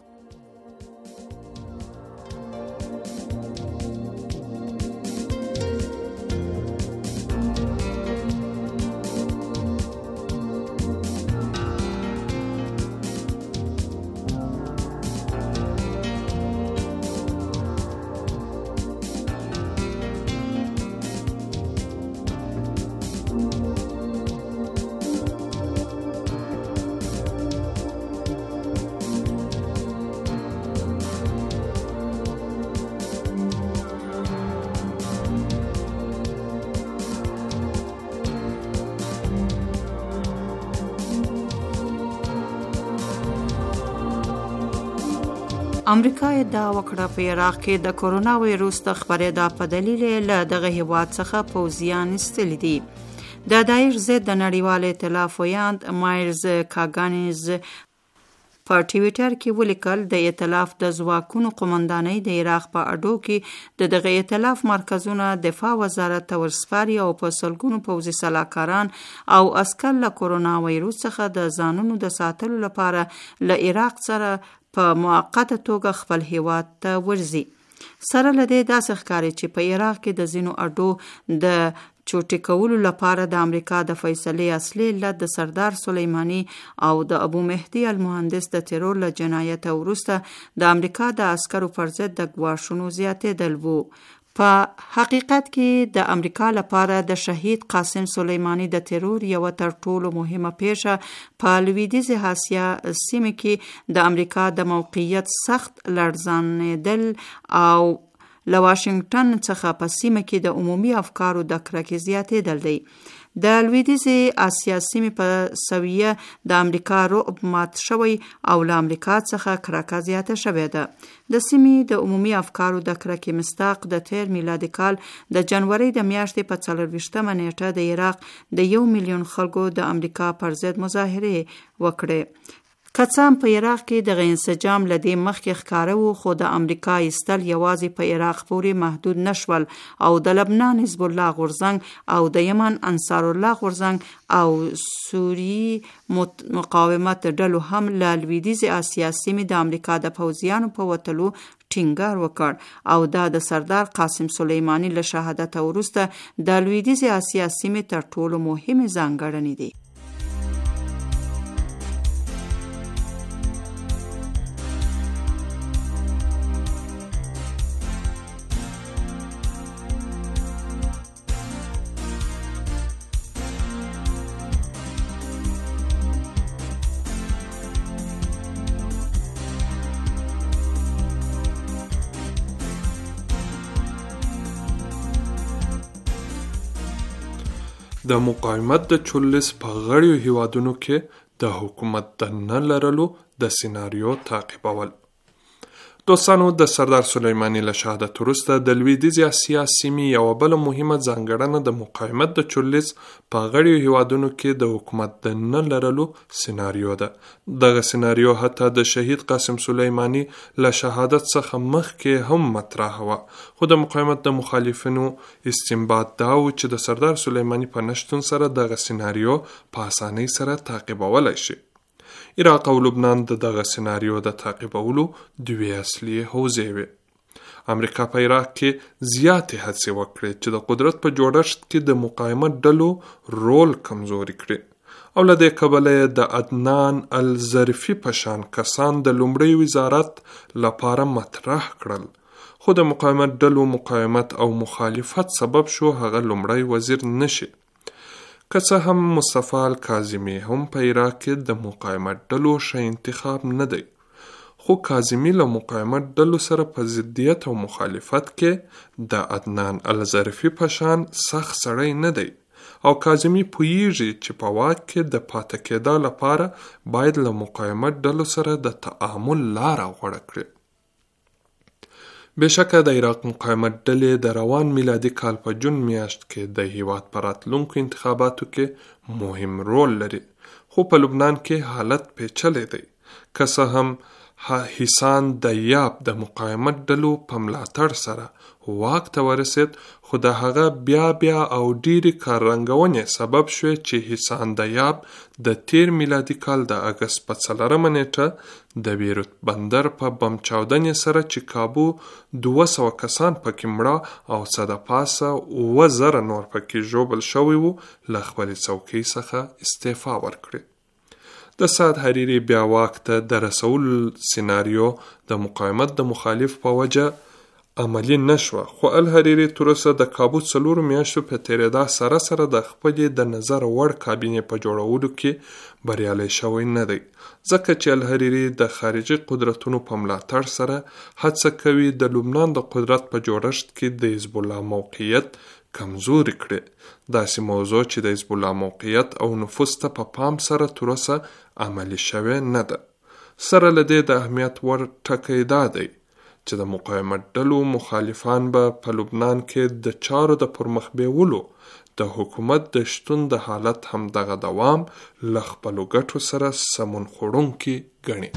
امریکا ادعا وکړه په عراق کې د کورونا وایروس د خپرېدا په دلیل له دغه هیواد څخه پوځیان ایستلي دي. د داعش ضد د نړیوال ائتلاف ویاند مایرز کاګانیز په ټویټر کې ولیکل د ائتلاف د ځواکونو قومندانۍ د عراق په اډو کې د دغه ائتلاف مرکزونه دفاع وزارت ته ورسپاري او په سلګونو پوځي سلاکاران او عسکر له کورونا وایروس څخه د ځانونو د ساتلو لپاره له عراق سره په موقته توګه خپل هیواد ته ورځي. سره له دې داسې ښکاري چې په عراق کې د ځینو اډو د چوټي کولو لپاره د امریکا د فیصلې اصلي علت د سردار سلیمانی او د ابو مهدی المهندس د ترور له جنایت وروسته د امریکا د عسکرو پر ضد د ګواښونو زیاتېدل وو. په حقیقت کې د امریکا لپاره د شهید قاسم سلیمانی د ترور یو تر ټولو مهمه پیښه په لویدیځه اسیا سیمه کې د امریکا د موقعیت سخت لړزانېدل او له واشنگټن څخه په سیمه کې د عمومي افکارو د کرکې زیاتېدل دی. د لویدیځه اسیا سیمې په سویه د امریکا رعب مات شوی او له امریکا څخه کرکه زیاته شوې ده. د سیمې د عمومي افکارو د کرکې مصداق د تیر میلادي کال د جنوري د میاشتې په څلرویشتمه نیټه د عراق د یو میلیون خلکو د امریکا پر ضد مظاهرې وکړې. که څه هم په عراق کې دغه انسجام له دې مخکې ښکاره و، خو د امریکا ایستل یوازې په عراق پورې محدود نشول او د لبنان حزب الله غورځنګ او د یمن انصار الله غورځنګ او سوریې مقاومت ډلو هم له لویدیځې اسیا سیمې د امریکا د پوځیانو په وتلو ټینګار وکړ او دا د سردار قاسم سلیمانی له شهادت وروسته د لویدیځې اسیا سیمې تر ټولو مهمې ځانګړنې دي. د مقاومت د چورلس په غړیو هیوادونو کې د حکومت د نه لرلو د سیناریو تعقیبول. دوستانو، د سردار سلیمانی له شهادت وروسته د لویدیځې اسیا سیمې یوه بله مهمه ځانګړنه د مقاومت د چورلس په غړیو هیوادونو کې د حکومت د نه لرلو سیناریو ده. دغه سیناریو حتی د شهید قاسم سلیمانی له شهادت څخه مخکې هم مطرح وه، خو د مقاومت د مخالفینو استنباط دا و چې د سردار سلیمانی په نشتون سره دغه سیناریو په اسانۍ سره تعقیبولی شي. عراق او لبنان د دغه سیناریو د تعقیبولو دوی اصلي حوزې وې. امریکا په عراق کې زیاتې هڅې وکړې چې د قدرت په جوړښت کې د مقاومت ډلو رول کمزوري کړي او له دې کبله د عدنان الظرفي په شان کسان د لومړي وزارت لپاره مطرح کړل، خو د مقاومت ډلو مقاومت او مخالفت سبب شو هغه لومړی وزیر نشي. که څه هم مصطفی الکاظمي هم په عراق کې د مقاومت ډلو ښه انتخاب نه دی، خو کاظمي له مقاومت ډلو سره په ضدیت او مخالفت کې د عدنان الظرفي په شان سخت سړی نه دی او کاظمي پوهیږي چې په واک کې د پاتې کېدا لپاره باید له مقاومت ډلو سره د تعامل لاره غوره کړي. بېشکه د عراق مقاومت ډلې د روان میلادي کال په جون میاشت کې د هیواد په راتلونکو انتخاباتو کې مهم رول لري، خو په لبنان کې حالت پیچلی دی. که څه هم حسان دیاب د مقاومت ډلو په ملاتړ سره واک ته ورسید، خو د هغه بیا بیا او ډیرې کاررنګونې سبب شوې چې حسان دیاب د تیر میلادي کال د اګست په څلورمه نیټه د بیروت بندر په بم چاودنې سره چې کابو دوه سوه کسان پکې مړه او څه د پاسه اووه زره نور پکې ژوبل شوي وو، له خپلې څوکۍ څخه استعفا ورکړې. د سعد حریري بیا واک ته د رسول سیناریو د مقاومت د مخالف په وجه عملی نشوه، خو الحریري تر اوسه د کابو څلورو میاشتو په تېرېدا سره سره د خپلې د نظر وړ کابینې په جوړولو کې بریالی شوی نه دی، ځکه چې الحریري د خارجي قدرتونو په ملاتړ سره هڅه کوي د لبنان د قدرت په جوړښت کې د حزب الله موقعیت کمزوري کړي. داسې موضوع چې د حزب الله موقعیت او نفوذ ته په پام سره تر اوسه عملی شوی نه ده. سره له دې د اهمیت وړ ټکی دا دی چې د مقاومت ډلو مخالفان به په لبنان کې د چارو د پرمخ بیولو د حکومت د شتون د حالت همدغه دوام له خپلو ګټو سره سمون خوړونکي ګڼي.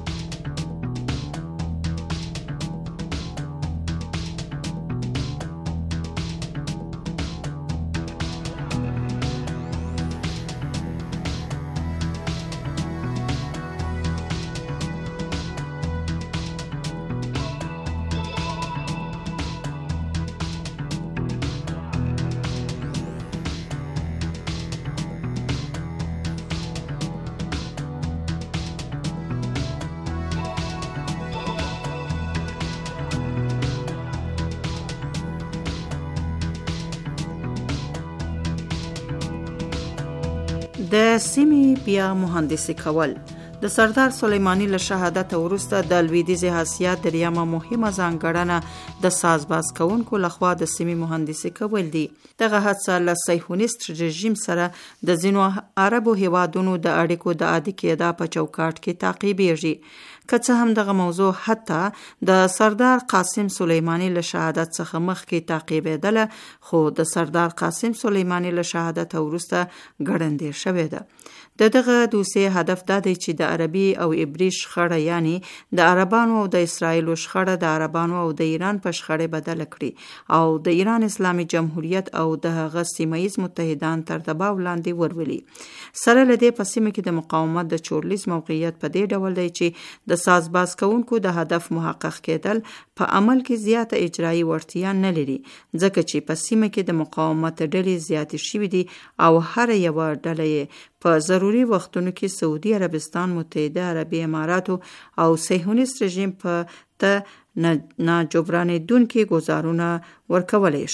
د سیمې بیا مهندسي کول د سردار سلیمانی له شهادت وروسته د لویدیځې اسیا دریمه مهمه ځانګړنه د سازباز کوونکو لخوا د سیمې مهندسي کول دي. دغه هڅه له صهیونیست رژیم سره د ځینو عربو هیوادونو د اړیکو د عادي کېدا په چوکاټ کې تعقیبېږي. که څه هم دغه موضوع حتی د سردار قاسم سلیمانی له شهادت څخه مخکې تعقیبېدله، خو د سردار قاسم سلیمانی له شهادت وروسته ګړندې شوې ده. د دغه دوسیې هدف دا دی چې د عربي او عبري شخړه، یعنی د عربانو او د اسرائیلو شخړه د عربانو او د ایران په شخړې بدله کړي او د ایران اسلامي جمهوریت او د هغه سیمه‌ییز متحدان تر دباو لاندې ورولي. سره له دې په سیمه کې د مقاومت د چورلیز موقعیت په دې ډول دی چې د سازباز کوونکو د هدف محقق کېدل په عمل کې زیاته اجرایی وړتیا نه لري، ځکه چې په سیمه کې د مقاومت ډلې زیاتې شوي دي او هر یوه ډله یې په ضروري وختونو کې سعودي عربستان، متحده عربي اماراتو او صهیونیست رژیم په ته ناجبرانېدونکي ګزارونه ورکولی شي.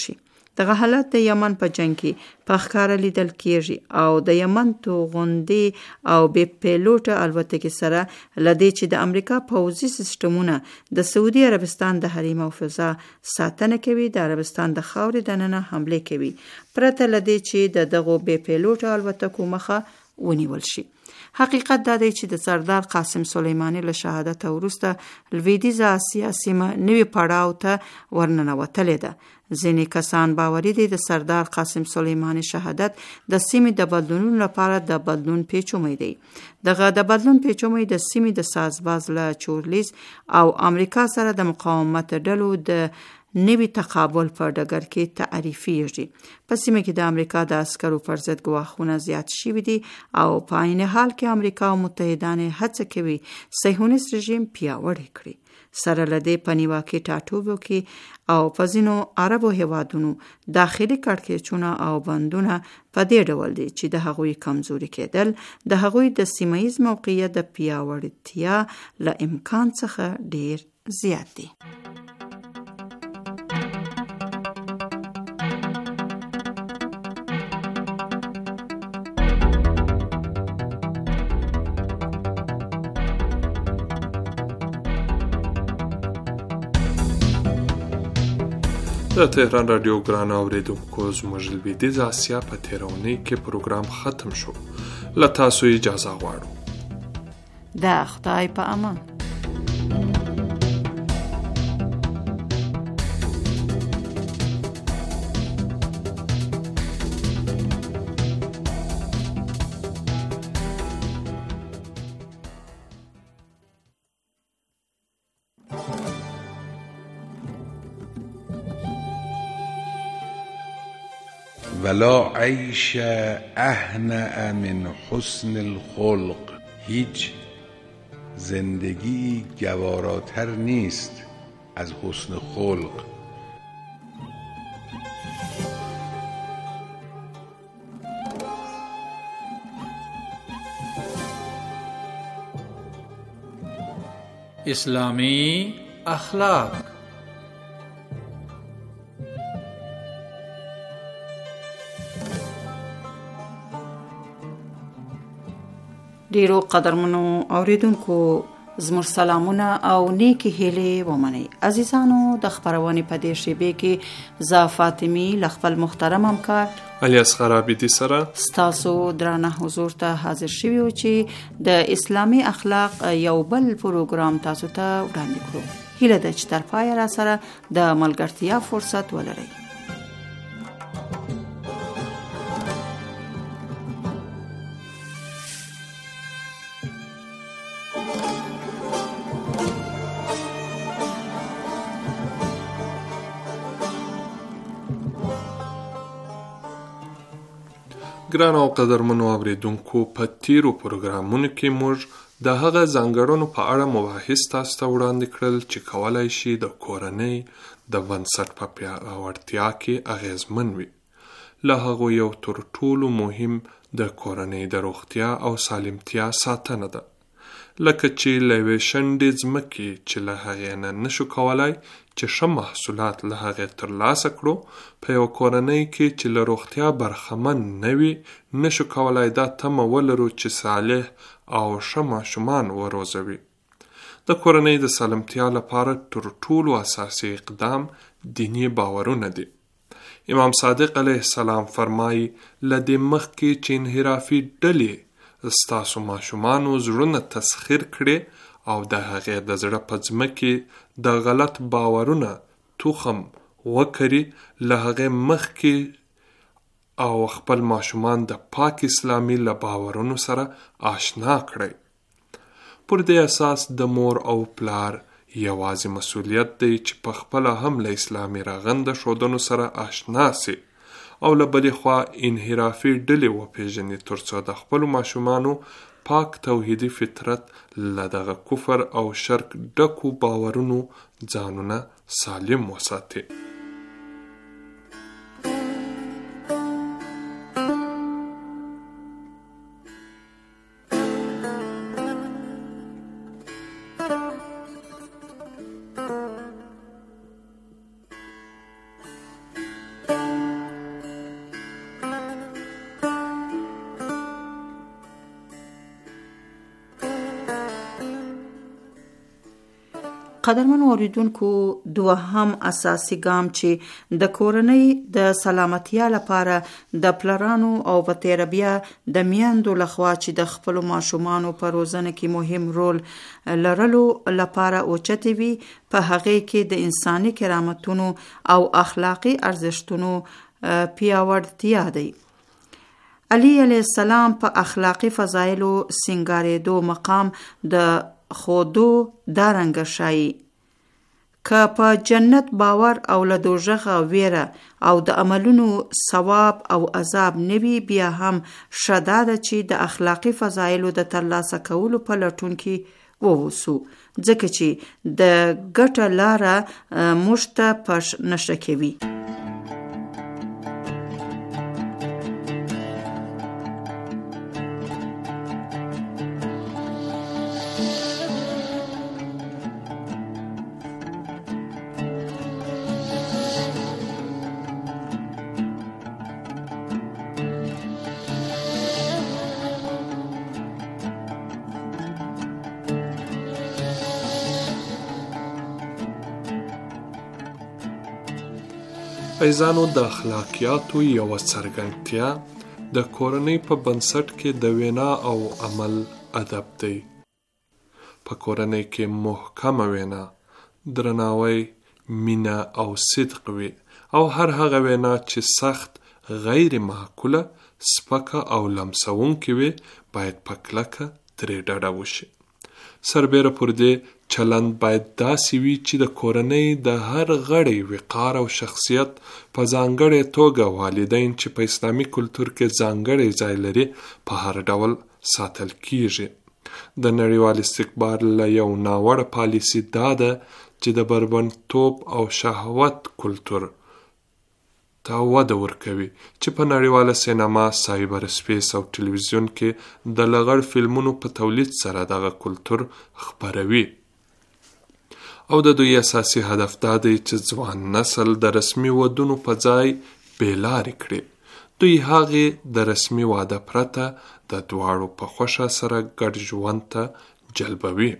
دغه حالت د یمن په جنگ کې په ښکاره لیدل کیږي او د یمن توغندي او بې پیلوټه الوتکې سره لدې چې د امریکا پوځي سیستمونه د سعودي عربستان د حریم او فضا ساتنه کوي د عربستان د خاورې دننه حمله کوي پرته لدې چې د دغه بې پیلوټه الوتکو مخه ونیول شي. حقیقت دا دی چې د سردار قاسم سلیمانی له شهادت وروسته لویدیځه اسیا سیمه نوي پړاو ته ورننوتلې ده. ځینې کسان باوري دي د سردار قاسم سلیمانی شهادت د سیمې د بدلونونو لپاره د بدلون پیچومې دی. دغه د بدلون پیچومې د سیمې د سازباز له چورلیز او امریکا سره د مقاومت ډلو د نوي تقابل په ډګر کې تعریفېږي. په سیمه کې د امریکا د عسکرو پر ضد ګواښونه زیات شوي دي او په عین حال کې امریکا او متحدان هڅه کوي صهیونیست رژیم پیاوړی کړي. سره لدې په نیواکي ټاټوبو کې او په ځینو عربو هیوادونو داخلي کړکېچونه او بندونه په دې ډول دي چې د هغوی کمزوري کېدل د هغوی د سیمه‌ییز موقعیت د پیاوړتیا له امکان څخه ډیر زیات دي. د تهران رادیو ګران اوریدونکو زموږ لویدیځه اسیا په تیرونی کې پروګرام ختم شو. له تاسو اجازه غواړو. د خدای په امان. ولا عیش اهنأ من حسن الخلق، هیچ زندگی گواراتر نیست از حسن خلق. اسلامی اخلاق. ډیرو قدرمنو اوریدونکو زموږ سلامونه او نیکی هیلې ومنئ. عزیزانو د خبرونې په دې شیبې کې زه فاطمی له خپل محترم همکار الیاس خرابیدي سره ستاسو درانه حضور ته حاضر شوي یو چې د اسلامي اخلاق یو بل پروګرام تاسو ته وړاندې کړو. هیله ده چې تر پایه را سره د ملګرتیا فرصت ولرئ. ګران او قدرمنو اوریدونکو، په تیرو پروګرامونو کې موږ د هغه ځانګړنو په اړه مباحث تاسو ته وړاندې کړل چې کولای شي د کورنۍ د بنسټ په پیاوړتیا کې اغیزمن وي. له هغو یو تر ټولو مهم د کورنۍ د روغتیا او سالمتیا ساتنه ده. لکه چې له یوې شنډې ځمکې چې له هغې نه نشو کولای چې ښه محصولات له هغې ترلاسه کړو، په یو کورنۍ کې چې له روغتیا برخمن نه وي، نشو کولای دا تمه ولرو چې صالح او ښه ماشومان وروزوي. د کورنۍ د سالمتیا لپاره تر ټولو اساسي اقدام دینی باورونه دي. امام صادق علیه السلام فرمایي، له دې مخکې چې انحرافي ډلې ستاسو ماشومانو زړونه تسخیر کړي او د هغې د زړه په ځمکې د غلط باورونه تخم وکري، له هغې مخکې او خپل ماشومان د پاک اسلامي له باورونو سره آشنا کړئ. پر دې اساس د مور او پلار یوازې مسؤلیت دی چې په خپله هم له اسلامي رغنده ښودنو سره آشنا سي او له بلې خوا انحرافي ډلې وپېژني، تر څو د خپلو ماشومانو پاک توحیدي فطرت له دغه کفر او شرک ډکو باورونو ځانونه سالم وساتي. قدرمن اوریدونکو دوهم اساسي ګام چې د کورنۍ د سلامتیا لپاره د پلرانو او په تیر بیا د میاندو لخوا چې د خپل ماشومانو په روزنه کې مهم رول لرلو لپاره اوچتې وي په هغه کې د انساني کرامتونو او اخلاقی ارزښتونو پیاوړتیا دی. علی علیه السلام په اخلاقی فضایلو سنگاریدو مقام د خودو دارنګ شای که په جنت باور او له دوزخه ویره او د عملونو ثواب او عذاب نوي، بیا هم شداده چې د اخلاقی فضایلو د ترلاسه کولو په لټون کې ووسو، ځکه چې د ګټه لاره موږ ته پش نشه کوي. ایزانو د اخلاقیاتو یو څرګندتیا د کورنۍ په بنسټ کې د وینا او عمل ادب دی. په کورنۍ کې محکمه وینا، درناوی، مینه او صدق وي، او هر هغه وینا چې سخت، غیر معقوله، سپکه او لمسونکې وي باید په کلکه ترې ډډه وشي. سربیره پر دې چلند باید داسې وي چې د کورنۍ د هر غړي وقار او شخصیت په ځانګړې توګه والدین چې په اسلامي کلتور کې ځانګړی ځای لري په هر ډول ساتل کیږي. د نړیوال استکبار له یو ناوړه پالیسي دا ده چې د بربنډتوب او شهوت کلتور ته وده ورکوي، چې په نړیواله سینما، سایبر سپیس او ټلویزیون کې د لغړ فلمونو په تولید سره دغه کلتور خپروي. او د دوی اساسي هدف دا دی چې ځوان نسل د رسمي ودونو په ځای بېلارې کړي. دوی هغې د رسمي واده پرته د دواړو په خوښه سره ګډ ژوند ته جلبوي.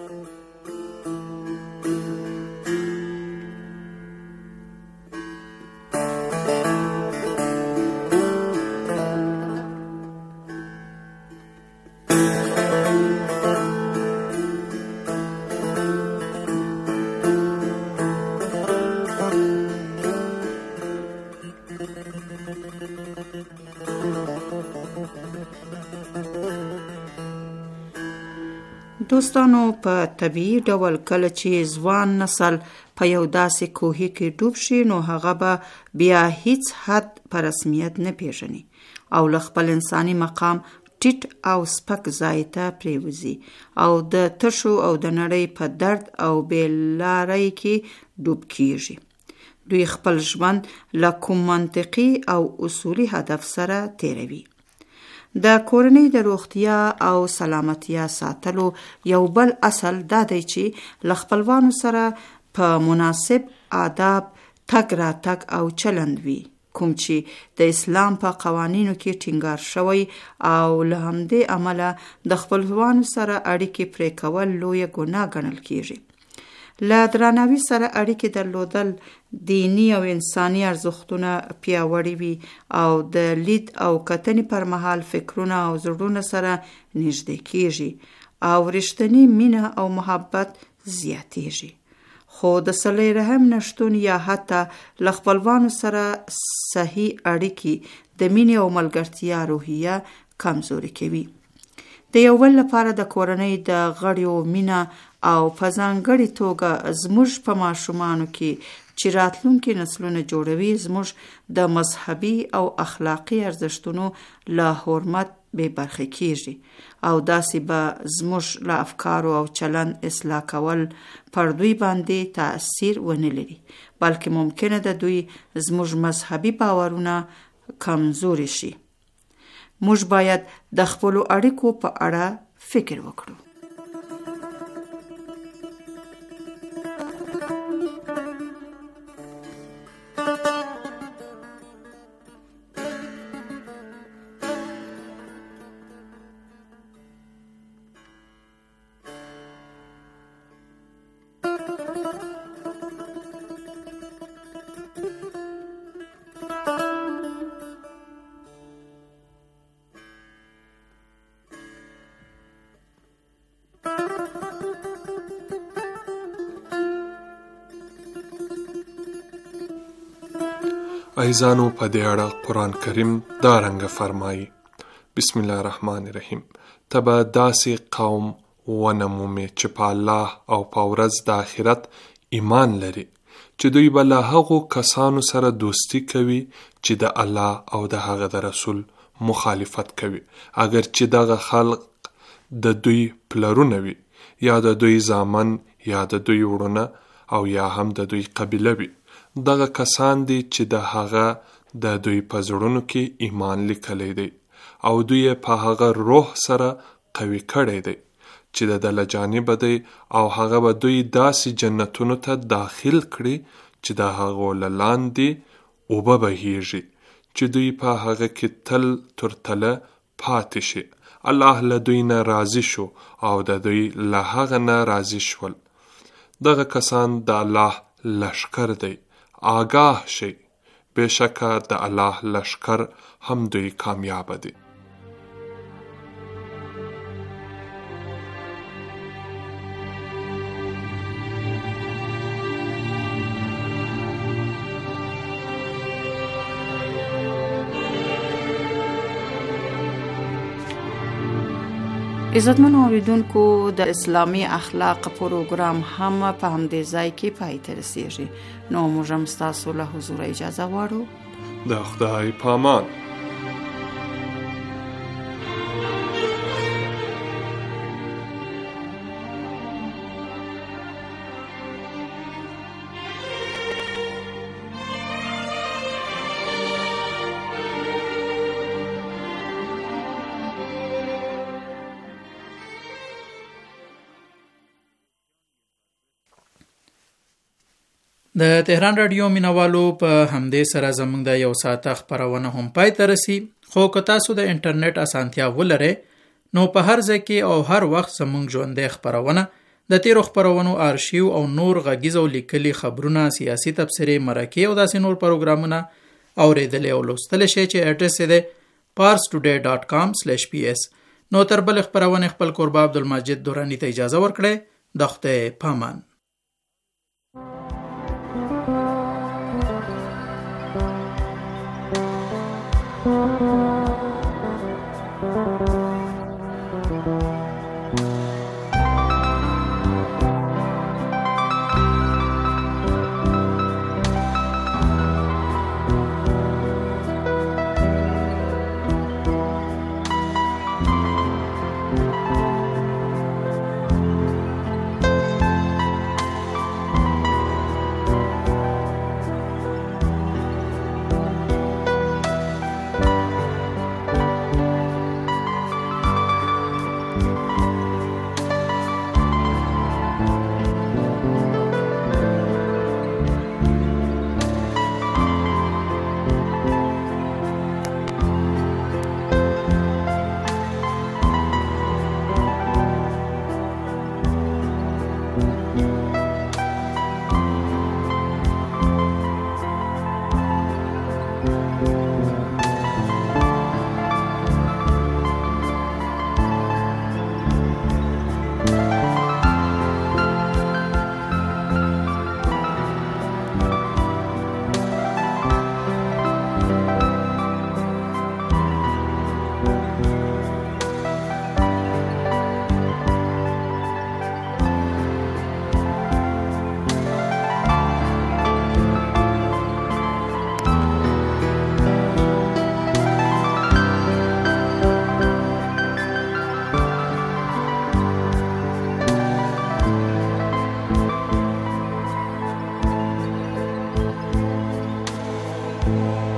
دوستانو، په طبیعي ډول کله چې ځوان نسل په یو داسې کوهي کې ډوب شي، نو هغه به بیا هیڅ حد په رسمیت نه پیژني او له خپل انساني مقام ټیټ او سپک ځای ته پریوځي او د تشو او د نړۍ په درد او بېلارۍ کې ډوب کیږي. دوی خپل ژوند له کوم منطقي او اصولي هدف سره تیروي. د کورنۍ د روغتیا او سلامتیا ساتلو یو بل اصل دا دی چې له خپلوانو سره په مناسب آداب تګ را تګ او چلند وي، کوم چې د اسلام په قوانینو کې ټینګار شوی، او له همدې عمله د خپلوانو سره اړیکې پرې کول لویه ګناه ګڼل کیږي. له درناوي سره اړیکې درلودل دینی او انساني ارزښتونه پیاوړي وي او د لید او کتنې پر مهال فکرونه او زړونه سره نږدې کیږي او رښتینی مینه او محبت زیاتیږي. خو د صلې رحم نشتون یا حتی له خپلوانو سره صحیح اړیکې د مینې او ملګرتیا روحیه کمزوري کوي. د یو بل لپاره د کورنۍ د غړیو مینه او په ځانګړې توګه زموږ په ماشومانو کې چې راتلونکي نسلونه جوړوي، زموږ د مذهبي او اخلاقی ارزښتونو له حرمت بې برخې کیږي او داسې به زموږ له افکارو او چلند اصلاح کول پر دوی باندې تأثیر ونه لري، بلکې ممکنه ده دوی زموږ مذهبي باورونه کمزوري شي. موږ باید د خپلو اړیکو په اړه فکر وکړو. ایزانو په دې اړه قرآن کریم دا رنګه فرمایي: بسم الله الرحمن الرحیم. ته به داسې قوم ونمومې چې په الله او په ورځ د آخرت ایمان لري، چې دوی به له هغو کسانو سره دوستی کوي چې د الله او د هغه د رسول مخالفت کوي، اگر چې دغه خلق د دوی پلرونه وي، یا د دوی زامن، یا د دوی وړونه، او یا هم د دوی قبیله وي. دغه کسان دي چې د هغه د دوی په زړونو کې ایمان لیکلی دی، او دوی په هغه روح سره قوي کړی دی چې د ده له جانبه دی، او هغه به دوی داسې جنتونو ته داخل کړي چې د هغو له لاندې اوبه بهیږي، چې دوی په هغه کې تل تر تله پاتې شي. الله له دوی نه راضي شو او د دوی له هغه نه راضي شول. دغه کسان د الله لشکر دی، آگاه شي، بشکه د الله لشکر هم دوی کامیاب دی. عزتمن اوریدونکو، د اسلامی اخلاق پروګرام هم په همدې ځای کې پای ته رسیږي. نو موږ هم ستاسو له حضور اجازه غواړو. د خدای پامان. د تهران رادیو مینوالو په همدې سره زموږ د یو ساعته خپرونه هم پای ته رسي. خو که تاسو د انټرنیټ اسانتیا ولرئ نو په هر ځای کې او هر وخت زموږ ژوندۍ خپرونه، د تیرو خپرونو آرشیو او نور غږیز او لیکلي خبرونه، سیاسي تبصرې، مرکې او داسې نور پروګرامونه اورېدلی او لوستلی شئ، چې اډرس یې دی پارس ټوډے ډاټ کام سلیش پی ایس. نو تر بلې خپرونې خپل کوربه عبدالمجید دورانی ته اجازه ورکړئ. د خدای پامان.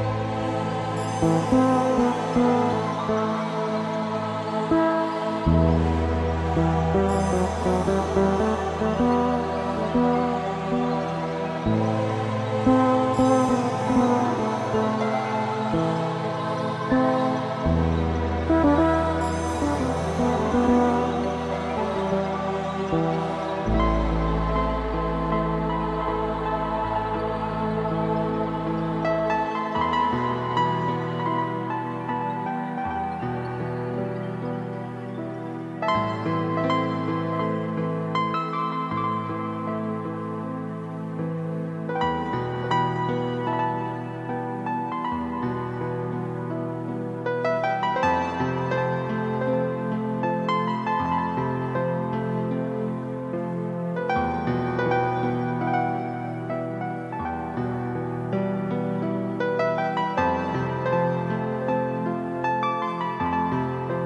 Thank you.